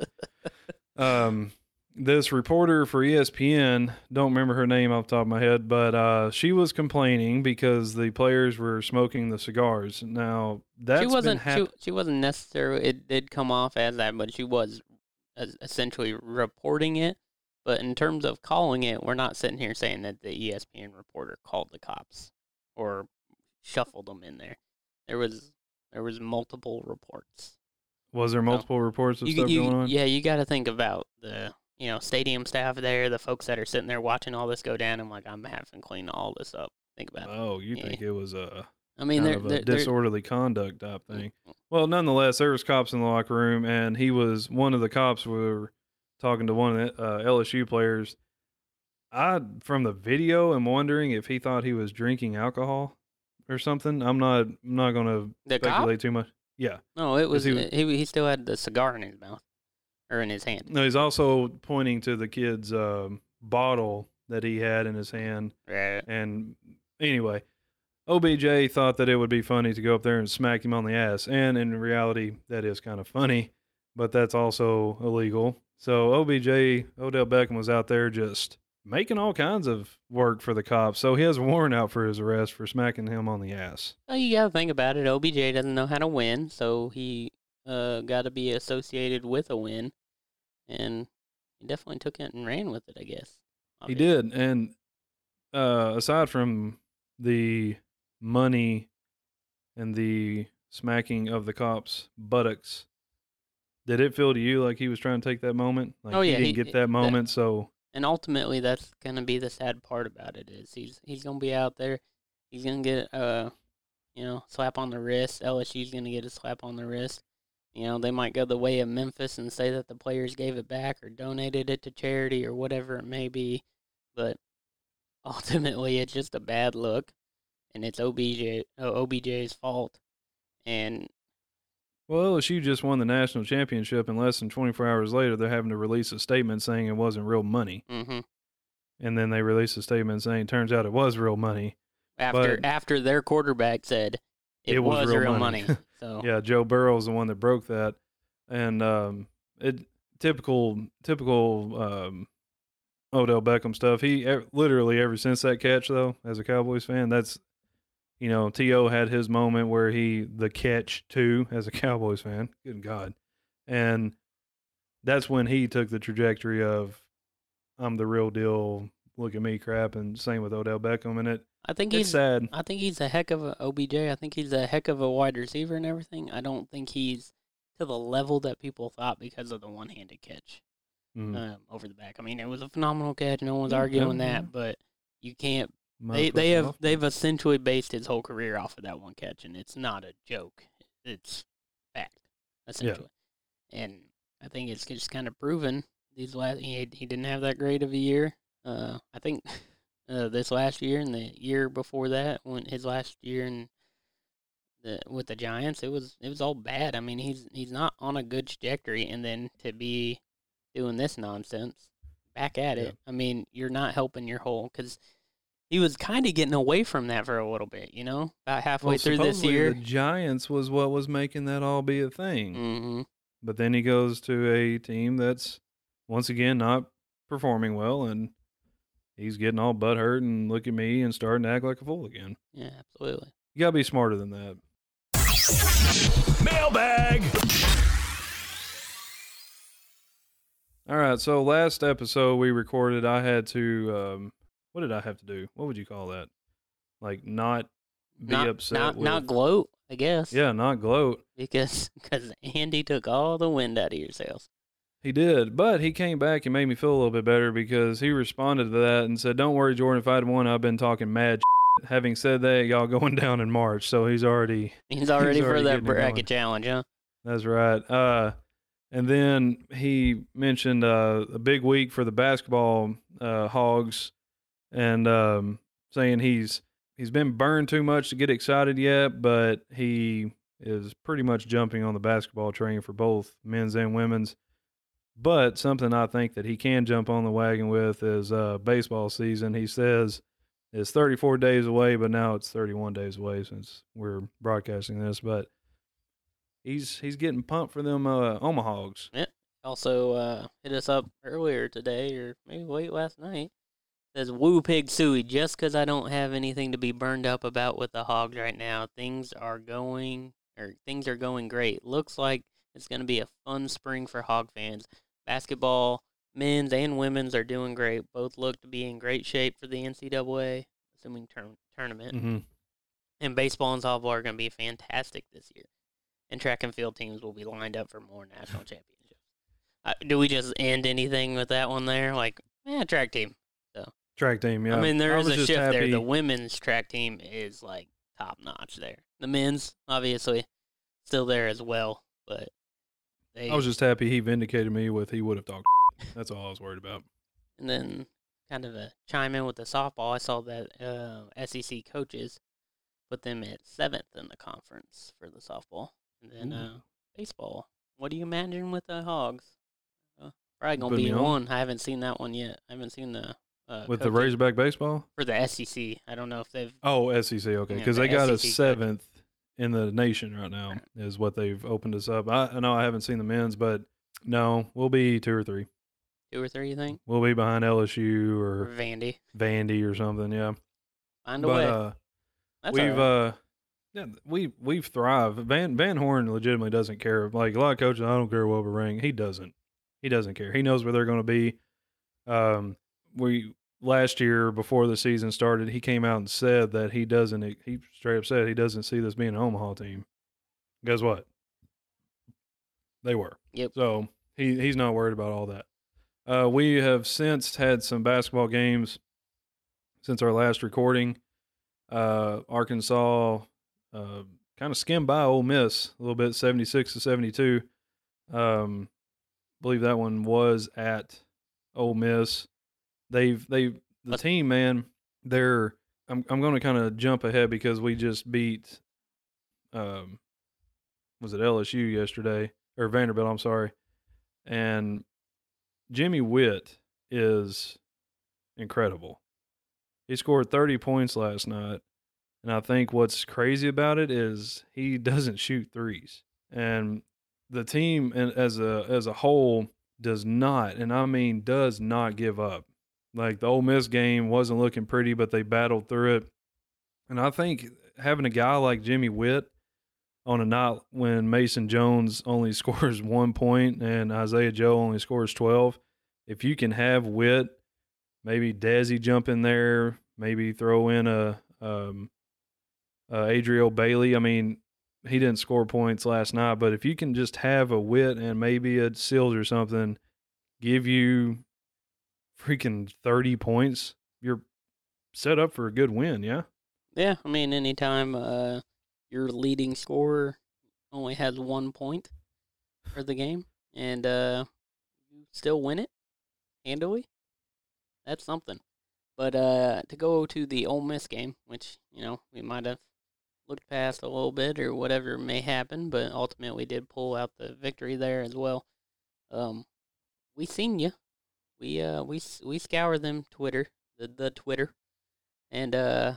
um, this reporter for E S P N, don't remember her name off the top of my head, but uh, she was complaining because the players were smoking the cigars. Now that's
she wasn't.
been hap-
she, she wasn't necessarily. It did come off as that, but she was uh, essentially reporting it. But in terms of calling it, we're not sitting here saying that the E S P N reporter called the cops or shuffled them in there. There was there was multiple reports.
Was there multiple so, reports of
you,
stuff
you,
going on?
Yeah, you got to think about the you know stadium staff there, the folks that are sitting there watching all this go down. I'm like, I'm having to clean all this up. Think about
oh,
it.
Oh, you
yeah.
think it was a
I mean,
kind
they're,
of a
they're,
disorderly they're, conduct type thing?
Mm-hmm.
Well, nonetheless, there was cops in the locker room, and he was one of the cops were talking to one of the uh, L S U players. I, from the video, am wondering if he thought he was drinking alcohol or something. I'm not. I'm not going to speculate
cop?
too much. Yeah.
No, it was
he,
was he. He still had the cigar in his mouth or in his hand.
No, he's also pointing to the kid's um, bottle that he had in his hand.
Right.
And anyway, O B J thought that it would be funny to go up there and smack him on the ass, and in reality, that is kind of funny, but that's also illegal. So O B J, Odell Beckham, was out there just making all kinds of work for the cops. So he has a warrant out for his arrest for smacking him on the ass.
Well, you got to think about it. O B J doesn't know how to win, so he uh, got to be associated with a win. And he definitely took it and ran with it, I guess. Obviously.
He did. And uh, aside from the money and the smacking of the cops' buttocks, did it feel to you like he was trying to take that moment? Like
oh, yeah,
he didn't
he,
get that moment,
that,
so...
And ultimately, that's going to be the sad part about it is he's he's going to be out there. He's going to get a, you know, slap on the wrist. L S U's going to get a slap on the wrist. You know, they might go the way of Memphis and say that the players gave it back or donated it to charity or whatever it may be. But ultimately, it's just a bad look, and it's O B J, uh, O B J's fault. And
well, L S U just won the national championship, and less than twenty-four hours later, they're having to release a statement saying it wasn't real money.
Mm-hmm.
And then they released a statement saying, turns out it was real money.
After after their quarterback said it, it was, was real, real money. money. So
yeah, Joe Burrow is the one that broke that. And um, it typical typical um, Odell Beckham stuff. He literally, ever since that catch, though, as a Cowboys fan, that's, you know, T O had his moment where he, the catch too, as a Cowboys fan. Good God. And that's when he took the trajectory of, I'm the real deal, look at me crap, and same with Odell Beckham. And it,
I think
it's
he's
sad.
I think he's a heck of a O B J. I think he's a heck of a wide receiver and everything. I don't think he's to the level that people thought because of the one-handed catch mm. um, over the back. I mean, it was a phenomenal catch. No one's yeah, arguing yeah, that, yeah. but you can't. They they have they've essentially based his whole career off of that one catch, and it's not a joke. It's fact, essentially. Yeah. And I think it's just kind of proven these last. He he didn't have that great of a year. Uh, I think uh, this last year and the year before that, when his last year and the with the Giants, it was it was all bad. I mean, he's he's not on a good trajectory, and then to be doing this nonsense, back at it. Yeah. I mean, you're not helping your whole because. He was kind of getting away from that for a little bit, you know, about halfway
well,
through this year.
The Giants was what was making that all be a thing.
Mm-hmm.
But then he goes to a team that's, once again, not performing well, and he's getting all butthurt and look at me and starting to act like a fool again.
Yeah, absolutely.
You got to be smarter than that.
Mailbag!
All right, so last episode we recorded, I had to... Um, What did I have to do? What would you call that? Like not be
not,
upset
not,
with...
Not gloat, I guess.
Yeah, not gloat.
Because cause Andy took all the wind out of your sails.
He did, but he came back and made me feel a little bit better because he responded to that and said, "Don't worry, Jordan. If I'd won, I've been talking mad shit." Having said that, y'all going down in March, so he's already
He's already,
he's
for
already
that
getting it
bracket
going.
challenge, huh?
That's right. Uh, and then he mentioned uh, a big week for the basketball uh, Hogs, and um, saying he's he's been burned too much to get excited yet, but he is pretty much jumping on the basketball train for both men's and women's. But something I think that he can jump on the wagon with is uh, baseball season. He says it's thirty-four days away, but now it's thirty-one days away since we're broadcasting this. But he's he's getting pumped for them uh, Omahogs.
Yeah. Also uh, hit us up earlier today, or maybe late last night. Says, "Woo Pig Suey, just because I don't have anything to be burned up about with the Hogs right now, things are going or things are going great. Looks like it's going to be a fun spring for Hog fans. Basketball, men's and women's, are doing great. Both look to be in great shape for the N C double A, assuming tur- tournament.
Mm-hmm.
And baseball and softball are going to be fantastic this year. And track and field teams will be lined up for more national championships." Uh, do we just end anything with that one there? Like, yeah, track team. So
Track team, yeah.
I mean, there
I
is
was
a
just
shift there.
happy-
The women's track team is, like, top-notch there. The men's, obviously, still there as well, but they...
I was just happy he vindicated me with he would have talked. That's all I was worried about.
And then kind of a chime in with the softball, I saw that uh, S E C coaches put them at seventh in the conference for the softball. And then uh, baseball. What do you imagine with the Hogs? Uh, probably going to
Put
be
me on?
one. I haven't seen that one yet. I haven't seen the... Uh,
With the
coaching
Razorback baseball?
for the S E C. I don't know if they've...
Oh, S E C, okay.
Yeah,
Because
the
they got
S E
a
C coach.
seventh in the nation right now, is what they've opened us up. I, I know I haven't seen the men's, but no, we'll be two or three.
Two or three, you think?
We'll be behind L S U
Or
or
Vandy.
Vandy or something, yeah.
Find a
But
way.
uh,
That's
we've
all right.
uh, yeah, we we've thrived. Van Van Horn legitimately doesn't care. Like a lot of coaches, I don't care what we ring. He doesn't. He doesn't care. He knows where they're going to be. Um, we last year before the season started, he came out and said that he doesn't. He straight up said he doesn't see this being an Omaha team. Guess what? They were.
Yep.
So he he's not worried about all that. Uh, we have since had some basketball games since our last recording. Uh, Arkansas uh, kind of skimmed by Ole Miss a little bit, seventy-six to seventy-two. Um, believe that one was at Ole Miss. They've they the team, man. They're I'm I'm going to kind of jump ahead because we just beat. Um, was it L S U yesterday or Vanderbilt? I'm sorry, and Jimmy Witt is incredible. He scored thirty points last night, and I think what's crazy about it is he doesn't shoot threes, and the team as a as a whole does not, and I mean does not give up. Like the Ole Miss game wasn't looking pretty, but they battled through it, and I think having a guy like Jimmy Witt on a night when Mason Jones only scores one point and Isaiah Joe only scores twelve, if you can have Witt, maybe Desi jump in there, maybe throw in a um, uh, Adriel Bailey. I mean, he didn't score points last night, but if you can just have a Witt and maybe a Sills or something give you freaking thirty points, you're set up for a good win, yeah?
Yeah, I mean, anytime uh, your leading scorer only has one point for the game and uh, you still win it handily, that's something. But uh, to go to the Ole Miss game, which, you know, we might have looked past a little bit or whatever may happen, but ultimately did pull out the victory there as well. Um, we seen you. We uh we we scour them Twitter, the the Twitter, and uh,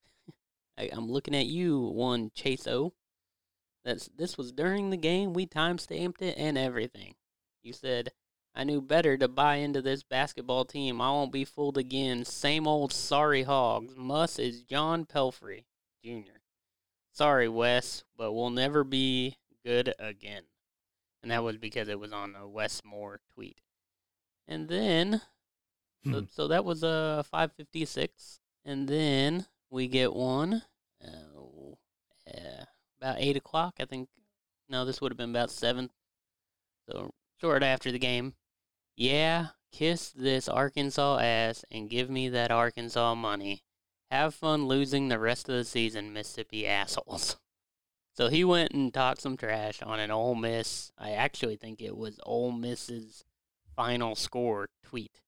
I, I'm looking at you, one Chase O. That's this was during the game. We time stamped it and everything. You said, "I knew better to buy into this basketball team. I won't be fooled again. Same old sorry Hogs. Muss is John Pelfrey Junior Sorry, Wes, but we'll never be good again." And that was because it was on a Wes Moore tweet. And then, so,
Hmm.
so that was a uh, five fifty-six. And then we get one uh, uh, about eight o'clock, I think. No, this would have been about seven. So short after the game, yeah, kiss this Arkansas ass and give me that Arkansas money. Have fun losing the rest of the season, Mississippi assholes. So he went and talked some trash on an Ole Miss. I actually think it was Ole Miss's final score tweet.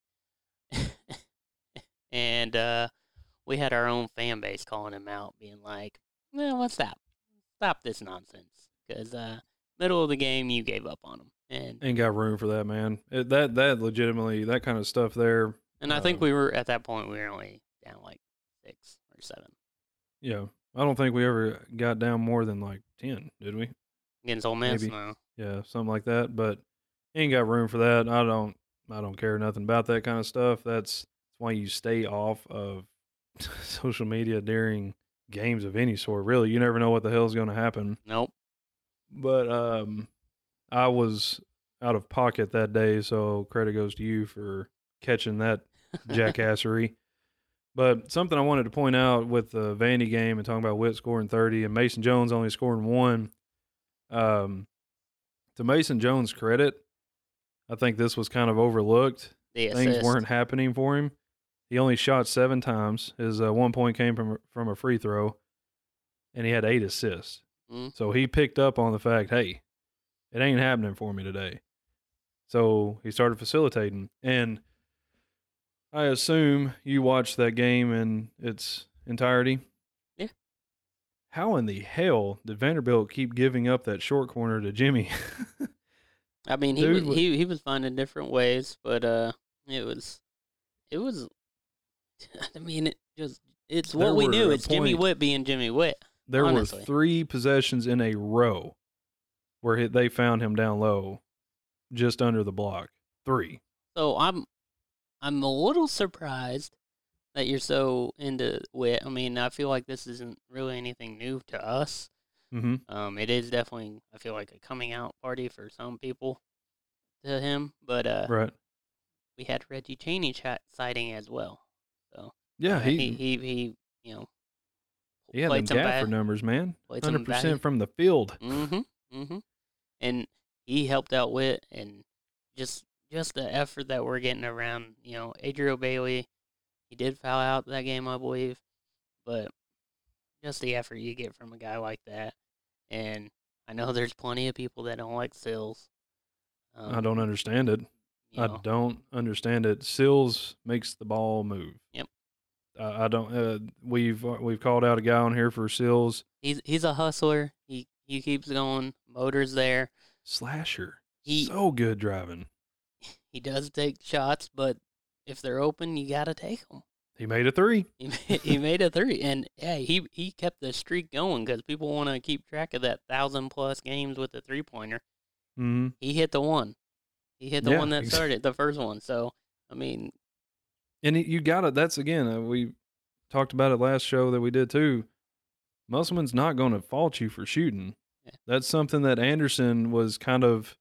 and uh, we had our own fan base calling him out, being like, well, what's that? Stop this nonsense. Because uh, middle of the game, you gave up on him. And
Ain't got room for that, man. It, that that legitimately, that kind of stuff there.
and I think
uh,
we were, at that point, we were only down like six or seven.
Yeah. I don't think we ever got down more than like ten, did we?
Against Ole Miss?
Maybe.
No.
Yeah, something like that. But ain't got room for that. I don't I don't care nothing about that kind of stuff. That's, that's why you stay off of social media during games of any sort. Really, you never know what the hell's going to happen.
Nope.
But um, I was out of pocket that day, so credit goes to you for catching that jackassery. But something I wanted to point out with the Vandy game and talking about Witt scoring thirty and Mason Jones only scoring one. Um, to Mason Jones' credit, I think this was kind of overlooked.
The
Things
assist.
weren't happening for him. He only shot seven times. His uh, one point came from from a free throw, and he had eight assists.
Mm.
So he picked up on the fact, hey, it ain't happening for me today. So he started facilitating. And I assume you watched that game in its entirety.
Yeah.
How in the hell did Vanderbilt keep giving up that short corner to Jimmy?
I mean, he
Dude
was, he he was finding different ways, but uh, it was it was. I mean, it just it's what
There
we
were
knew.
a
It's Jimmy
point-
Witt being Jimmy Witt.
There
Honestly.
were three possessions in a row where he, they found him down low, just under the block. Three.
So I'm I'm a little surprised that you're so into Witt. I mean, I feel like this isn't really anything new to us.
Mm-hmm.
Um, it is definitely, I feel like, a coming out party for some people to him. But uh,
Right.
we had Reggie Chaney ch- sighting as well. So
Yeah,
uh,
he,
he, he he you know
he had them
played some
Gaffer
bad.
numbers, man.
played some
one hundred percent
bad-
from the field.
Mm-hmm. Mm-hmm. And he helped out Witt, and just just the effort that we're getting around, you know, Adriel Bailey, he did foul out that game, I believe, but just the effort you get from a guy like that. And I know there's plenty of people that don't like Sills. Um,
I don't understand it.
you
I
know,
don't understand it. Sills makes the ball move.
Yep.
Uh, I don't. Uh, we've we've called out a guy on here for Sills.
He's he's a hustler. He he keeps going. Motor's there.
Slasher.
He-
so good driving.
He does take shots, but if they're open, you gotta take them.
He made a three.
He made, he made a three, and yeah, he he kept the streak going because people want to keep track of that thousand plus games with the three pointer.
Mm-hmm.
He hit the one. He hit the
Yeah,
one that
ex-
started the first one. So I mean,
And it- you got it. That's again. Uh, we talked about it last show that we did too. Musselman's not going to fault you for shooting.
Yeah.
That's something that Anderson was kind of,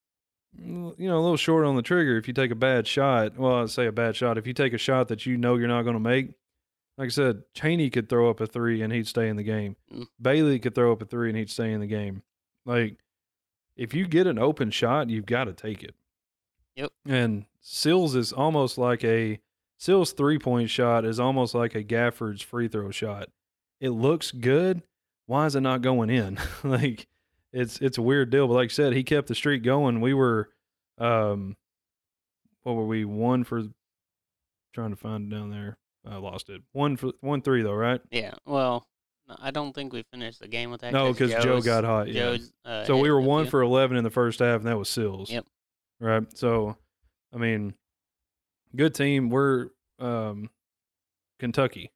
you know, a little short on the trigger. If you take a bad shot, well, I'd say a bad shot. If you take a shot that you know you're not going to make, like I said, Chaney could throw up a three and he'd stay in the game.
Mm.
Bailey could throw up a three and he'd stay in the game. Like, if you get an open shot, you've got to take it.
Yep.
And Sills is almost like a Sills three point shot is almost like a Gafford's free throw shot. It looks good. Why is it not going in? Like, it's it's a weird deal. But like I said, he kept the streak going. We were, um, what were we? One for trying to find it down there. I lost it. One for one three though, right?
yeah. Well, no, I don't think we finished the game with that.
No, because Joe
Joe's-
got hot. Yeah.
Joe's, uh,
So we
hit
were
a
one
few.
for eleven in the first half, and that was Sills.
Yep.
Right. So, I mean, good team. We're um, Kentucky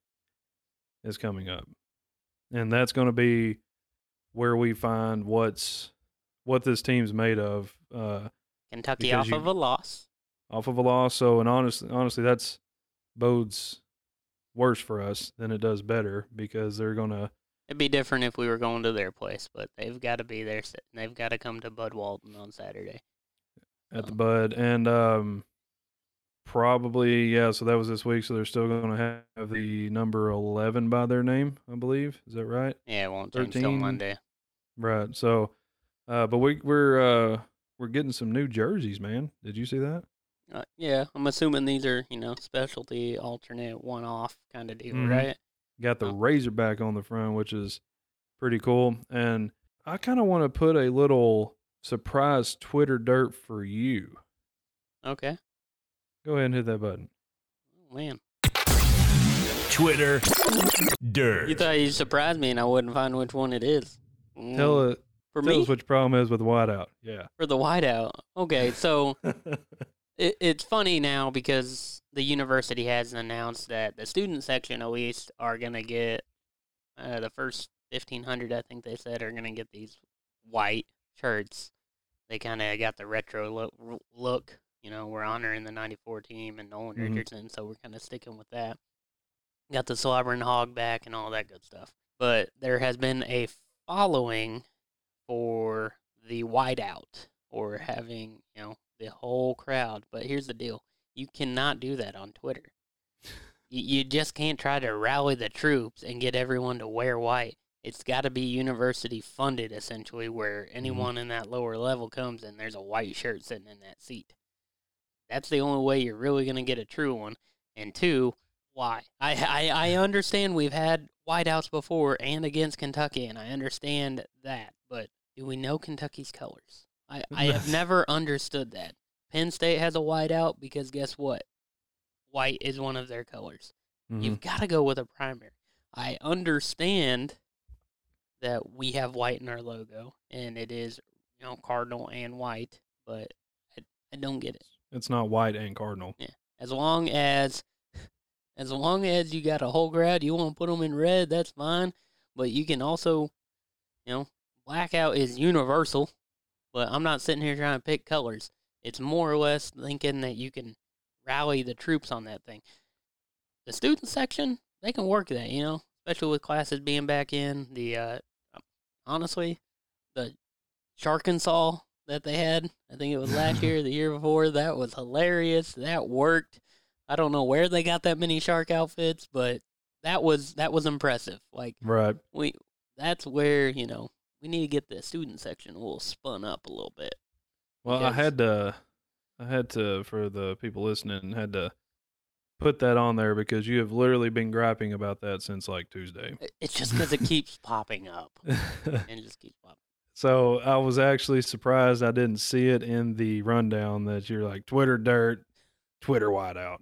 is coming up, and that's going to be where we find what's what this team's made of. Uh,
Kentucky
because
off
you-
of a loss.
off of a loss. So, and honestly, honestly, that's bodes worse for us than it does better because they're going to.
It'd be different if we were going to their place, but they've got to be there. s- They've got to come to Bud Walton on Saturday.
At the
So,
Bud, and um, probably yeah. So that was this week. So they're still going to have the number eleven by their name, I believe. Is that right?
yeah, it won't change till
thirteen.
Monday.
Right. So, uh, but we we're uh, we're getting some new jerseys, man. Did you see that?
Uh, yeah, I'm assuming these are, you know, specialty, alternate, one-off kind of deal,
Mhm.
right?
Got the
Oh.
Razorback on the front, which is pretty cool. And I kind of want to put a little surprise Twitter dirt for you.
Okay.
Go ahead and hit that button.
Oh, man.
Twitter dirt.
You thought you surprised me and I wouldn't find which one it is. Mm.
Tell it.
For
Tell
me?
us what your problem is with the whiteout. Yeah.
For the whiteout. Okay, so it, it's funny now because the university has announced that the student section, at least, are going to get uh, the first fifteen hundred, I think they said, are going to get these white shirts. They kind of got the retro look, look. You know, we're honoring the ninety-four team and Nolan
Mhm.
Richardson, so we're kind of sticking with that. Got the slobbering hog back and all that good stuff. But there has been a following for the whiteout or having, you know, the whole crowd. But here's the deal. You cannot do that on Twitter. you, you just can't try to rally the troops and get everyone to wear white. It's got to be university funded, essentially, where anyone in that lower level comes and there's a white shirt sitting in that seat. That's the only way you're really going to get a true one. And two, why? I, I I understand we've had whiteouts before and against Kentucky, and I understand that. But do we know Kentucky's colors? I, I have never understood that. Penn State has a whiteout because guess what? White is one of their colors.
Mhm.
You've got to go with a primary. I understand that we have white in our logo, and it is, you know, cardinal and white, but I, I don't get it.
It's not white and cardinal.
Yeah, as long as, as long as you got a whole crowd, you want to put them in red, that's fine. But you can also, you know, blackout is universal. But I'm not sitting here trying to pick colors. It's more or less thinking that you can rally the troops on that thing. The student section, they can work that, you know, especially with classes being back in. The uh, honestly, the Sharkensaw that they had, I think it was last year, the year before, that was hilarious. That worked. I don't know where they got that many shark outfits, but that was that was impressive. Like
Right.
we, that's where, you know, we need to get the student section a little spun up a little bit.
Well, I
Because-
had to, I had to, for the people listening, had to put that on there because you have literally been griping about that since like Tuesday.
It's just because it keeps popping up and it just keeps popping.
So I was actually surprised I didn't see it in the rundown that you're like Twitter dirt, Twitter whiteout.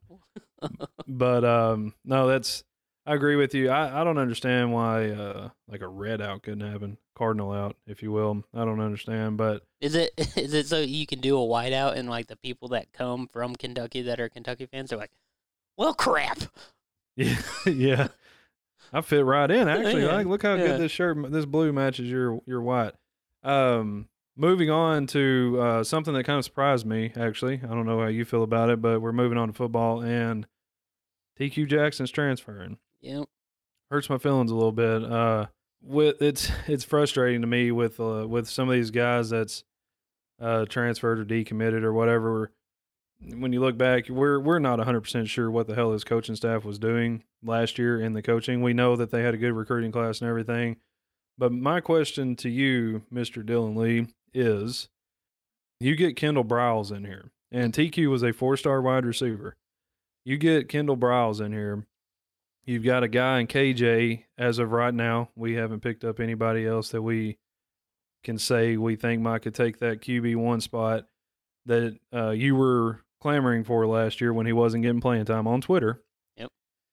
But um, no, that's I agree with you. I, I don't understand why uh, like a red out couldn't happen, cardinal out, if you will. I don't understand, but
Is it is it so you can do a whiteout and like the people that come from Kentucky that are Kentucky fans are like, well, crap.
yeah, yeah, I fit right in actually.
Yeah,
Like, look how
yeah.
good this shirt, this blue matches your your white. Um, moving on to uh, something that kind of surprised me. Actually, I don't know how you feel about it, but we're moving on to football, and T Q Jackson's transferring.
Yep.
Hurts my feelings a little bit. Uh, with it's it's frustrating to me with uh, with some of these guys that's uh, transferred or decommitted or whatever. When you look back, we're we're not one hundred percent sure what the hell his coaching staff was doing last year in the coaching. We know that they had a good recruiting class and everything. But my question to you, Mister Dylan Lee, is you get Kendall Briles in here, and T Q was a four-star wide receiver. You get Kendall Briles in here. You've got a guy in K J as of right now. We haven't picked up anybody else that we can say we think might could take that Q B one spot that uh, you were clamoring for last year when he wasn't getting playing time on Twitter.
Yep.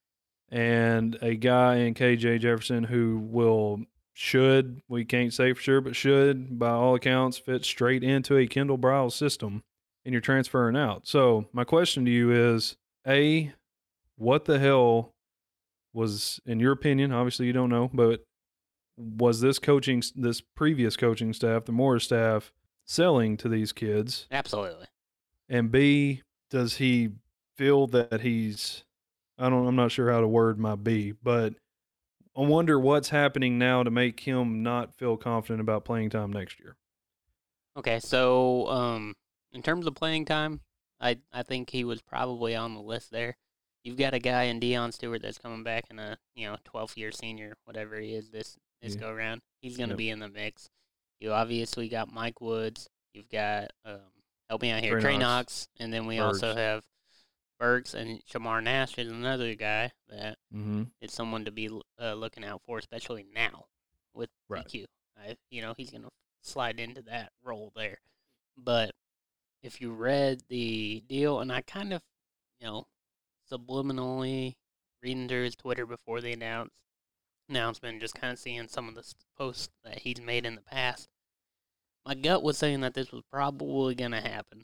And a guy in K J Jefferson who will, should, we can't say for sure, but should, by all accounts, fit straight into a Kendall Briles system, and you're transferring out. So my question to you is, A, what the hell was, in your opinion, obviously you don't know, but was this coaching, this previous coaching staff, the Morris staff, selling to these kids?
Absolutely.
And B, does he feel that he's, I don't, I'm not sure how to word my B, but I wonder what's happening now to make him not feel confident about playing time next year.
Okay, so um, in terms of playing time, I I think he was probably on the list there. You've got a guy in Deion Stewart that's coming back in a, you know, twelfth year senior, whatever he is this this
Yeah.
go around. He's going to
Yep.
be in the mix. You obviously got Mike Woods. You've got, um, help me out here,
Trey
Trey
Knox.
Knox, and then we also
Burks.
have Burks, and Shamar Nash is another guy that
Mm-hmm.
is someone to be uh, looking out for, especially now with
Right.
D Q. I, you know, he's going to slide into that role there. But if you read the deal, and I kind of, you know, subliminally reading through his Twitter before the announce, announcement, just kind of seeing some of the s- posts that he's made in the past, my gut was saying that this was probably going to happen.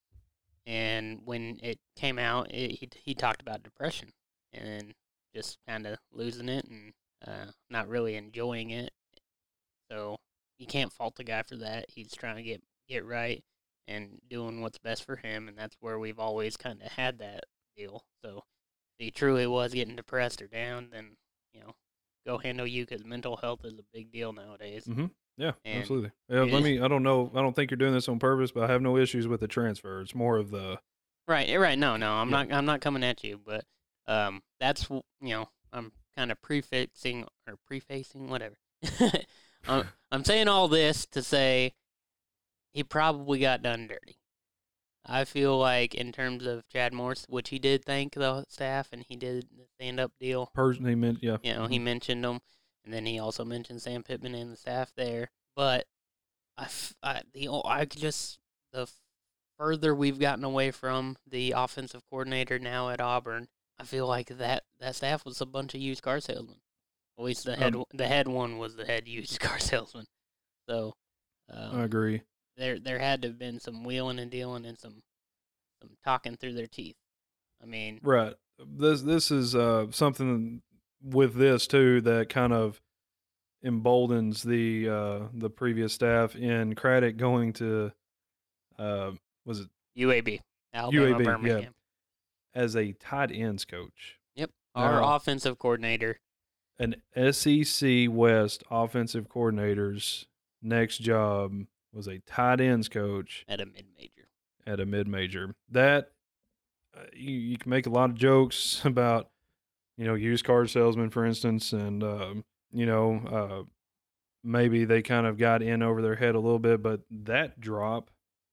And when it came out, it, he, he talked about depression and just kind of losing it and uh, not really enjoying it. So you can't fault the guy for that. He's trying to get, get right and doing what's best for him, and that's where we've always kind of had that deal. So if he truly was getting depressed or down, then, you know, go handle you, because mental health is a big deal nowadays.
Mm-hmm. Yeah,
And
absolutely. Yeah,
it-
let me. I don't know. I don't think you're doing this on purpose, but I have no issues with the transfer. It's more of the
Right, eh, right. No, no, I'm
Yeah.
not. I'm not coming at you, but um, that's w- you know, I'm kind of prefixing or prefacing whatever. I'm, I'm saying all this to say he probably got done dirty. I feel like in terms of Chad Morris, which he did thank the staff and he did the stand-up deal.
person he meant. Yeah,
You know, he mentioned them, and then he also mentioned Sam Pittman and the staff there. But I, f- I the o- I could just the further we've gotten away from the offensive coordinator now at Auburn, I feel like that, that staff was a bunch of used car salesmen. At least the head
Um,
the head one was the head used car salesman. So um,
I agree.
there there had to have been some wheeling and dealing and some some talking through their teeth. I mean,
Right. This this is uh, something with this too that kind of emboldens the uh, the previous staff in Craddock going to uh, was it
U A B, Alabama,
U A B, yeah.
Birmingham.
as a tight ends coach,
Yep, our
Now-
offensive coordinator.
an S E C West offensive coordinator's next job was a tight ends coach
At a mid-major.
at a mid major. That uh, you, you can make a lot of jokes about, you know, used car salesman, for instance, and um, you know, uh, maybe they kind of got in over their head a little bit, but that drop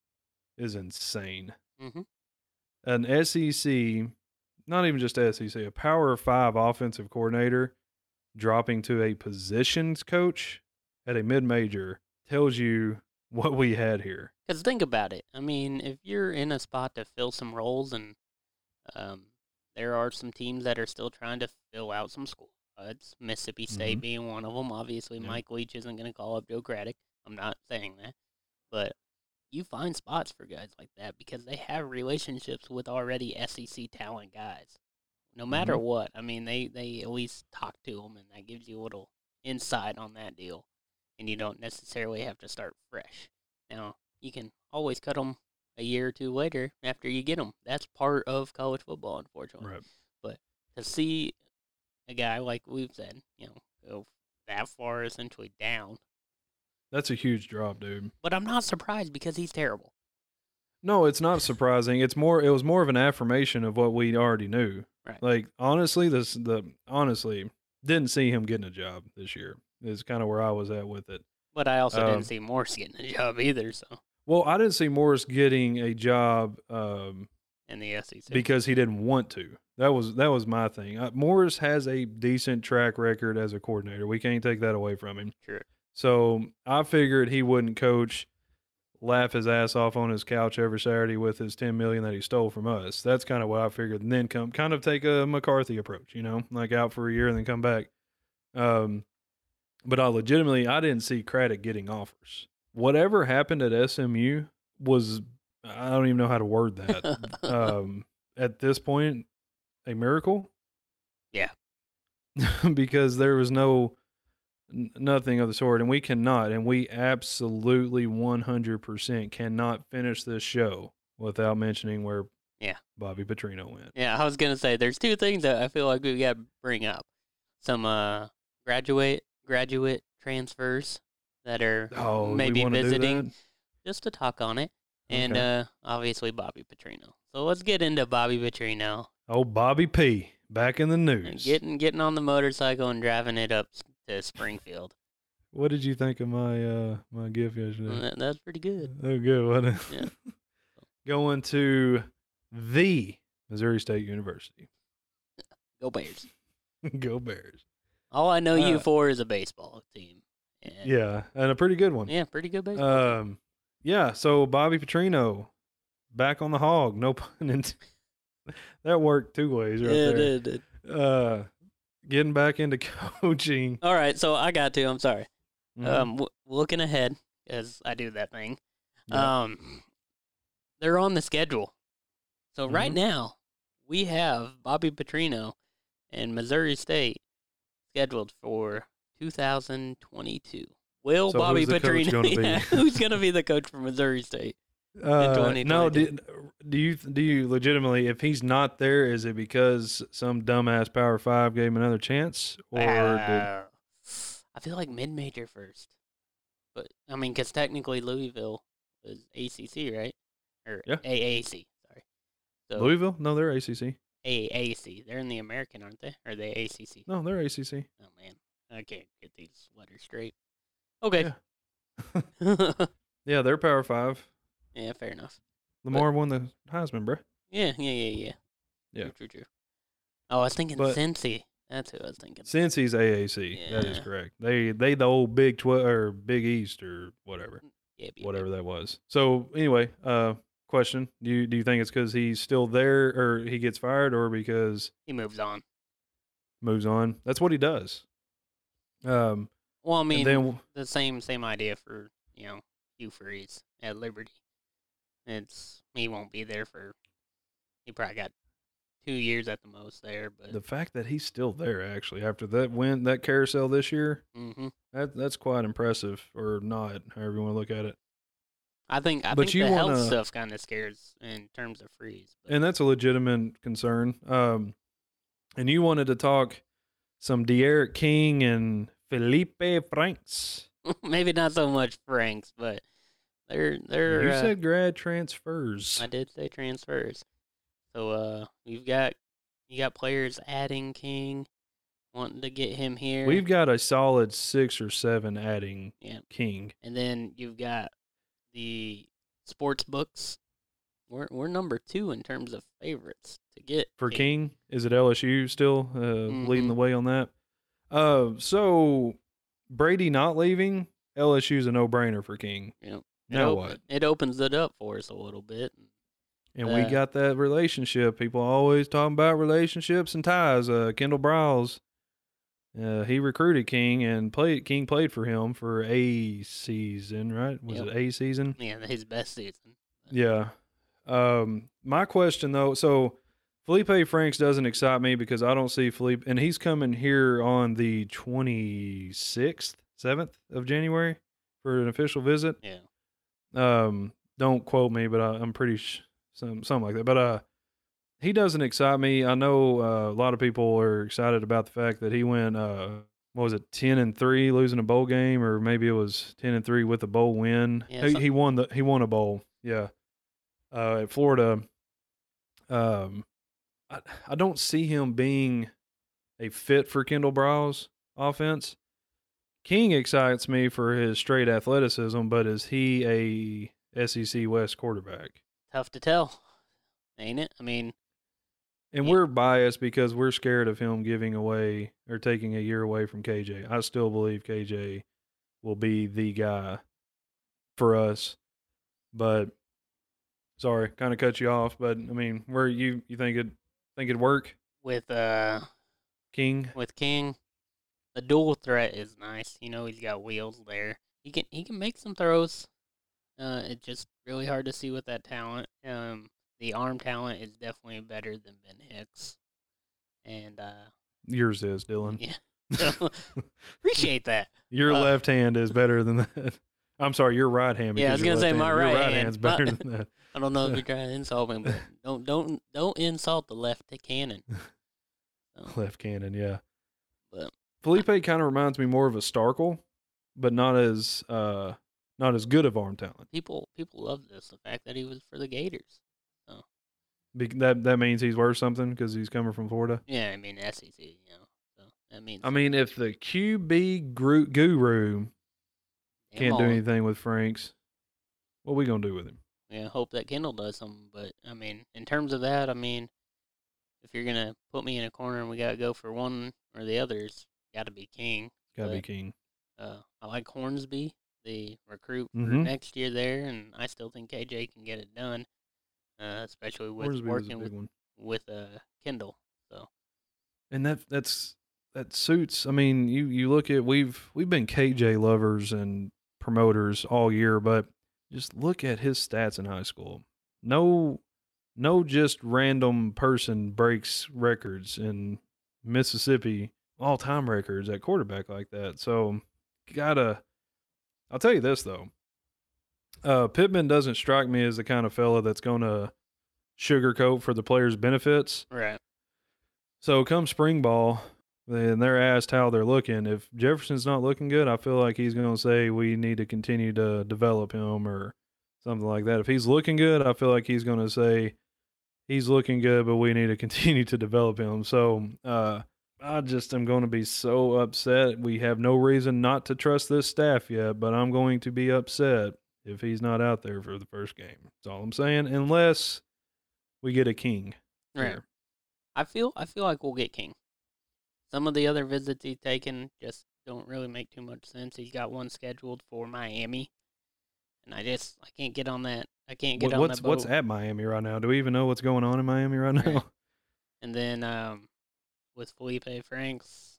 is insane.
Mhm.
An S E C, not even just S E C, a Power Five offensive coordinator dropping to a positions coach at a mid major tells you what we had here.
Because think about it. I mean, if you're in a spot to fill some roles, and um, there are some teams that are still trying to fill out some squads, Mississippi State
Mhm.
being one of them. Obviously,
Yeah.
Mike Leach isn't going to call up Joe Craddock. I'm not saying that. But you find spots for guys like that because they have relationships with already S E C talent guys. No matter
Mhm.
what, I mean, they, they at least talk to them, and that gives you a little insight on that deal. And you don't necessarily have to start fresh. Now, you can always cut them a year or two later after you get them. That's part of college football, unfortunately.
Right.
To see a guy, like we've said, you know, go that far essentially down.
That's a huge drop, dude.
But I'm not surprised because he's terrible.
No, it's not surprising. It's more. It was more of an affirmation of what we already knew.
Right.
Like honestly, this the honestly didn't see him getting a job this year. Is kind of where I was at with it.
But I also
Um,
didn't see Morse getting a job either, so,
Well, I didn't see Morris getting a job um,
in the S E C.
because he didn't want to. That was that was my thing. Uh, Morris has a decent track record as a coordinator. We can't take that away from him.
Sure.
So I figured he wouldn't coach, laugh his ass off on his couch every Saturday with his ten million that he stole from us. That's kind of what I figured. And then come kind of take a McCarthy approach, you know, like out for a year and then come back. Um, but I legitimately I didn't see Craddock getting offers. Whatever happened at S M U was I don't even know how to word that. um, at this point, a miracle.
Yeah.
Because there was no n- nothing of the sort, and we cannot, and we absolutely one hundred percent cannot finish this show without mentioning where
Yeah.
Bobby Petrino went.
Yeah, I was gonna say there's two things that I feel like we got to bring up: some uh, graduate graduate transfers that are
Oh, we
maybe
wanna do
visiting,
that?
just to talk on it, and
Okay.
uh, obviously Bobby Petrino. So let's get into Bobby Petrino
Oh, Bobby P. back in the
and
news.
getting getting on the motorcycle and driving it up s- to Springfield.
What did you think of my uh my gift yesterday?
That, that's pretty good.
Oh, good, wasn't it?
Yeah.
Going to the Missouri State University.
Go Bears.
Go Bears.
All I know you
Uh,
for is a baseball team. And,
Yeah, and a pretty good one.
Yeah, pretty good baseball team.
Um, yeah. So Bobby Petrino back on the hog. No pun intended. That worked two ways right
Yeah,
there.
it did, it did.
Uh, getting back into coaching.
All right, so I got to. I'm sorry.
Mhm.
Um, w- looking ahead, as I do that thing.
Yeah.
Um, they're on the schedule. So right
Mhm.
now, we have Bobby Petrino and Missouri State scheduled for two thousand twenty-two. Will
So
Bobby
who's the coach
Petrino?
gonna be?
Yeah, who's going to be the coach for Missouri State?
Uh,
twenty
no,
twenty-two.
do, do you do you legitimately? If he's not there, is it because some dumbass Power Five gave him another chance, or did,
Uh, I feel like mid-major first, but I mean, because technically Louisville is A C C, right? Or
Yeah.
A A C. Sorry. So
Louisville? No, they're A C C.
A A C. They're in the American, aren't they? Or are they A C C?
No, they're A C C.
Oh man, I can't get these letters straight. Okay.
Yeah.
Yeah,
Yeah, they're Power Five.
fair enough.
Lamar won the Heisman, bro.
Yeah, yeah, yeah, yeah.
Yeah.
True, true, true. Oh, I was thinking
But-
Cincy. That's who I was thinking.
Cincy's A A C. That is
Yeah.
correct. They they the old Big Twelve or Big East or whatever,
Yeah, be-
whatever that was. So anyway, uh, question: Do you do you think it's because he's still there, or he gets fired, or because
He moves on.
moves on? That's what he does. Um,
Well, I
and
mean,
then
the same same idea for you know Hugh Freeze at Liberty. It's he won't be there for. He probably got two years at the most there, but
the fact that he's still there, actually, after that win, that carousel this year,
hmm
that that's quite impressive, or not, however you want to look at it.
I think I
But
think
you
the health
wanna-
stuff kind of scares in terms of Freeze. But
And that's a legitimate concern. Um, and you wanted to talk some De'Aaron King and Felipe Franks.
maybe not so much Franks, but they're they're.
You
uh,
said grad transfers.
I did say transfers. So uh, you've got you got players adding King, wanting to get him here.
We've got a solid six or seven adding
Yeah.
King.
And then you've got the sports books. We're we're number two in terms of favorites to get
For King, is it L S U still uh, leading
Mhm.
the way on that? Uh, so Brady not leaving, L S U's a no-brainer for King.
Yep. It
Now
op-
what?
It opens it up for us a little bit.
And we
Uh,
got that relationship. People always talking about relationships and ties. Uh, Kendall Browse, uh, he recruited King and played. King played for him for a season, right? Was
Yep.
it a season?
Yeah, his best season.
Yeah. Um, my question though, so Felipe Franks doesn't excite me because I don't see Felipe, and he's coming here on the twenty-sixth, seventh of January for an official visit.
Yeah.
Um, don't quote me, but I, I'm pretty sh- some something like that. But uh, he doesn't excite me. I know uh, a lot of people are excited about the fact that he went uh, what was it, ten and three, losing a bowl game, or maybe it was ten and three with a bowl win.
Yeah,
he,
some-
he won the he won a bowl. Yeah, uh, at Florida. Um, I I don't see him being a fit for Kendall Browse offense. King excites me for his straight athleticism, but is he a S E C West quarterback?
Tough to tell, ain't it? I mean,
And
Yeah.
we're biased because we're scared of him giving away or taking a year away from K J. I still believe K J will be the guy for us. But sorry, kind of cut you off. But I mean, where you you think it think it'd work,
with uh
King?
with King, the dual threat is nice. You know, he's got wheels there. He can he can make some throws. Uh, it's just really hard to see with that talent. Um, the arm talent is definitely better than Ben Hicks, and uh,
Yours is, Dylan.
yeah, so, appreciate that.
Your
Uh,
left hand is better than that. I'm sorry, your right hand.
Yeah, I was
because you're
gonna say my
left-handed. Your
right hand.
hand's better
My-
than that.
I don't know if you're trying to insult me, but don't don't don't insult the left cannon. So,
Left cannon, yeah.
But-
Felipe kind of reminds me more of a Starkle, but not as uh not as good of arm talent.
people people love this. The fact that he was for the Gators.
Be- that that means he's worth something because he's coming from Florida.
Yeah, I mean S E C. You know, so that means
I mean, if the Q B gru- guru Can't do anything with Franks. What are we going to do with him?
Yeah, hope that Kendall does something. But, I mean, in terms of that, I mean, if you're going to put me in a corner and we got to go for one or the others, got to be King.
Got to be King.
Uh, I like Hornsby, the recruit for
mm-hmm.
next year there, and I still think K J can get it done, uh, especially with
Hornsby
working with
one.
with uh, Kendall. So,
and that that's that suits. I mean, you, you look at we've we've been K J lovers and promoters all year, but just look at his stats in high school. No, no, just random person breaks records in Mississippi, all time records at quarterback like that. So, gotta. I'll tell you this though. Uh, Pittman doesn't strike me as the kind of fella that's gonna sugarcoat for the players' benefits.
Right.
So come spring ball, and they're asked how they're looking. If Jefferson's not looking good, I feel like he's going to say we need to continue to develop him or something like that. If he's looking good, I feel like he's going to say he's looking good, but we need to continue to develop him. So uh, I just am going to be so upset. We have no reason not to trust this staff yet, but I'm going to be upset if he's not out there for the first game. That's all I'm saying, unless we get a King.
Right.
Here.
I feel I feel like we'll get King. Some of the other visits he's taken just don't really make too much sense. He's got one scheduled for Miami, and I just I can't get on that. I can't get
what,
on
what's,
that boat.
What's at Miami right now? Do we even know what's going on in Miami right now?
Right. And then um, with Felipe Franks,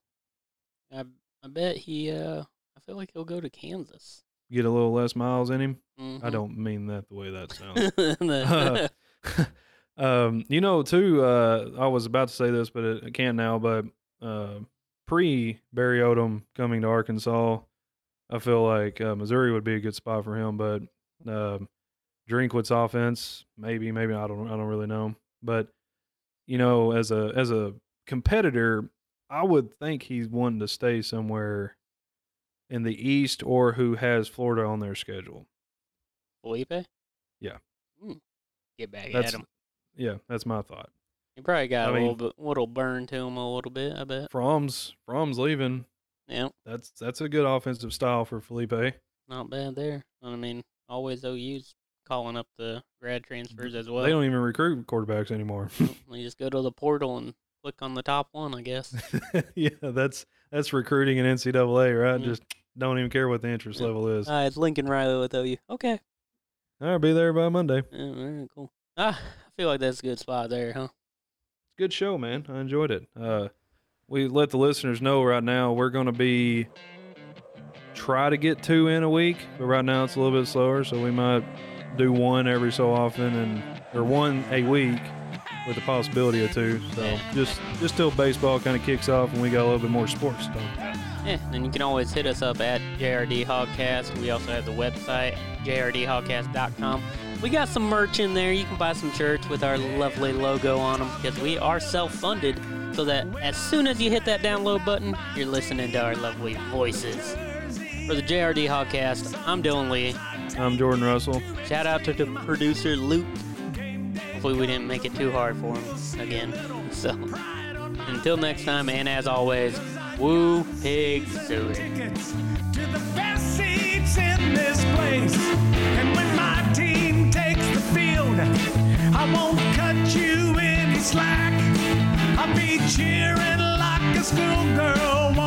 I I bet he uh I feel like he'll go to Kansas.
Get a little less miles in him.
Mm-hmm.
I don't mean that the way that sounds. uh, um, you know, too. Uh, I was about to say this, but I can't now. But uh, pre Barry Odom coming to Arkansas, I feel like uh, Missouri would be a good spot for him. But uh, Drinkwitz's offense, maybe, maybe I don't, I don't really know. But you know, as a as a competitor, I would think he's wanting to stay somewhere in the East or who has Florida on their schedule.
Felipe?
Yeah.
Mm. Get back
That's,
at him.
Yeah, that's my thought.
He probably got
I
a
mean,
little bit, little burn to him a little bit, I bet.
Fromm's Fromm's leaving.
Yeah.
That's that's a good offensive style for Felipe.
Not bad there. I mean, always O U's calling up the grad transfers as well.
They don't even recruit quarterbacks anymore.
You just go to the portal and click on the top one, I guess.
Yeah, that's that's recruiting in N C double A, right?
Yeah.
Just don't even care what the interest
Yeah.
level is.
Uh, it's Lincoln Riley with O U. Okay.
All right, be there by Monday.
Yeah, all right, cool. Ah, I feel like that's a good spot there, huh?
Good show, man. I enjoyed it. Uh, we let the listeners know right now we're going to be try to get two in a week, but right now it's a little bit slower, so we might do one every so often, and or one a week with the possibility of two. So
Yeah.
just just till baseball kind of kicks off and we got a little bit more sports stuff.
Yeah, and you can always hit us up at J R D Hogcast. We also have the website, J R D hogcast dot com. We got some merch in there. You can buy some shirts with our lovely logo on them because we are self-funded, so that as soon as you hit that download button, you're listening to our lovely voices. For the J R D Hogcast, I'm Dylan Lee.
I'm Jordan Russell.
Shout out to the producer, Luke. Hopefully we didn't make it too hard for him again. So, until next time, and as always, woo pig suey.
To the best seats in this place. And when my team takes the field, I won't cut you any slack. I'll be cheering like a schoolgirl.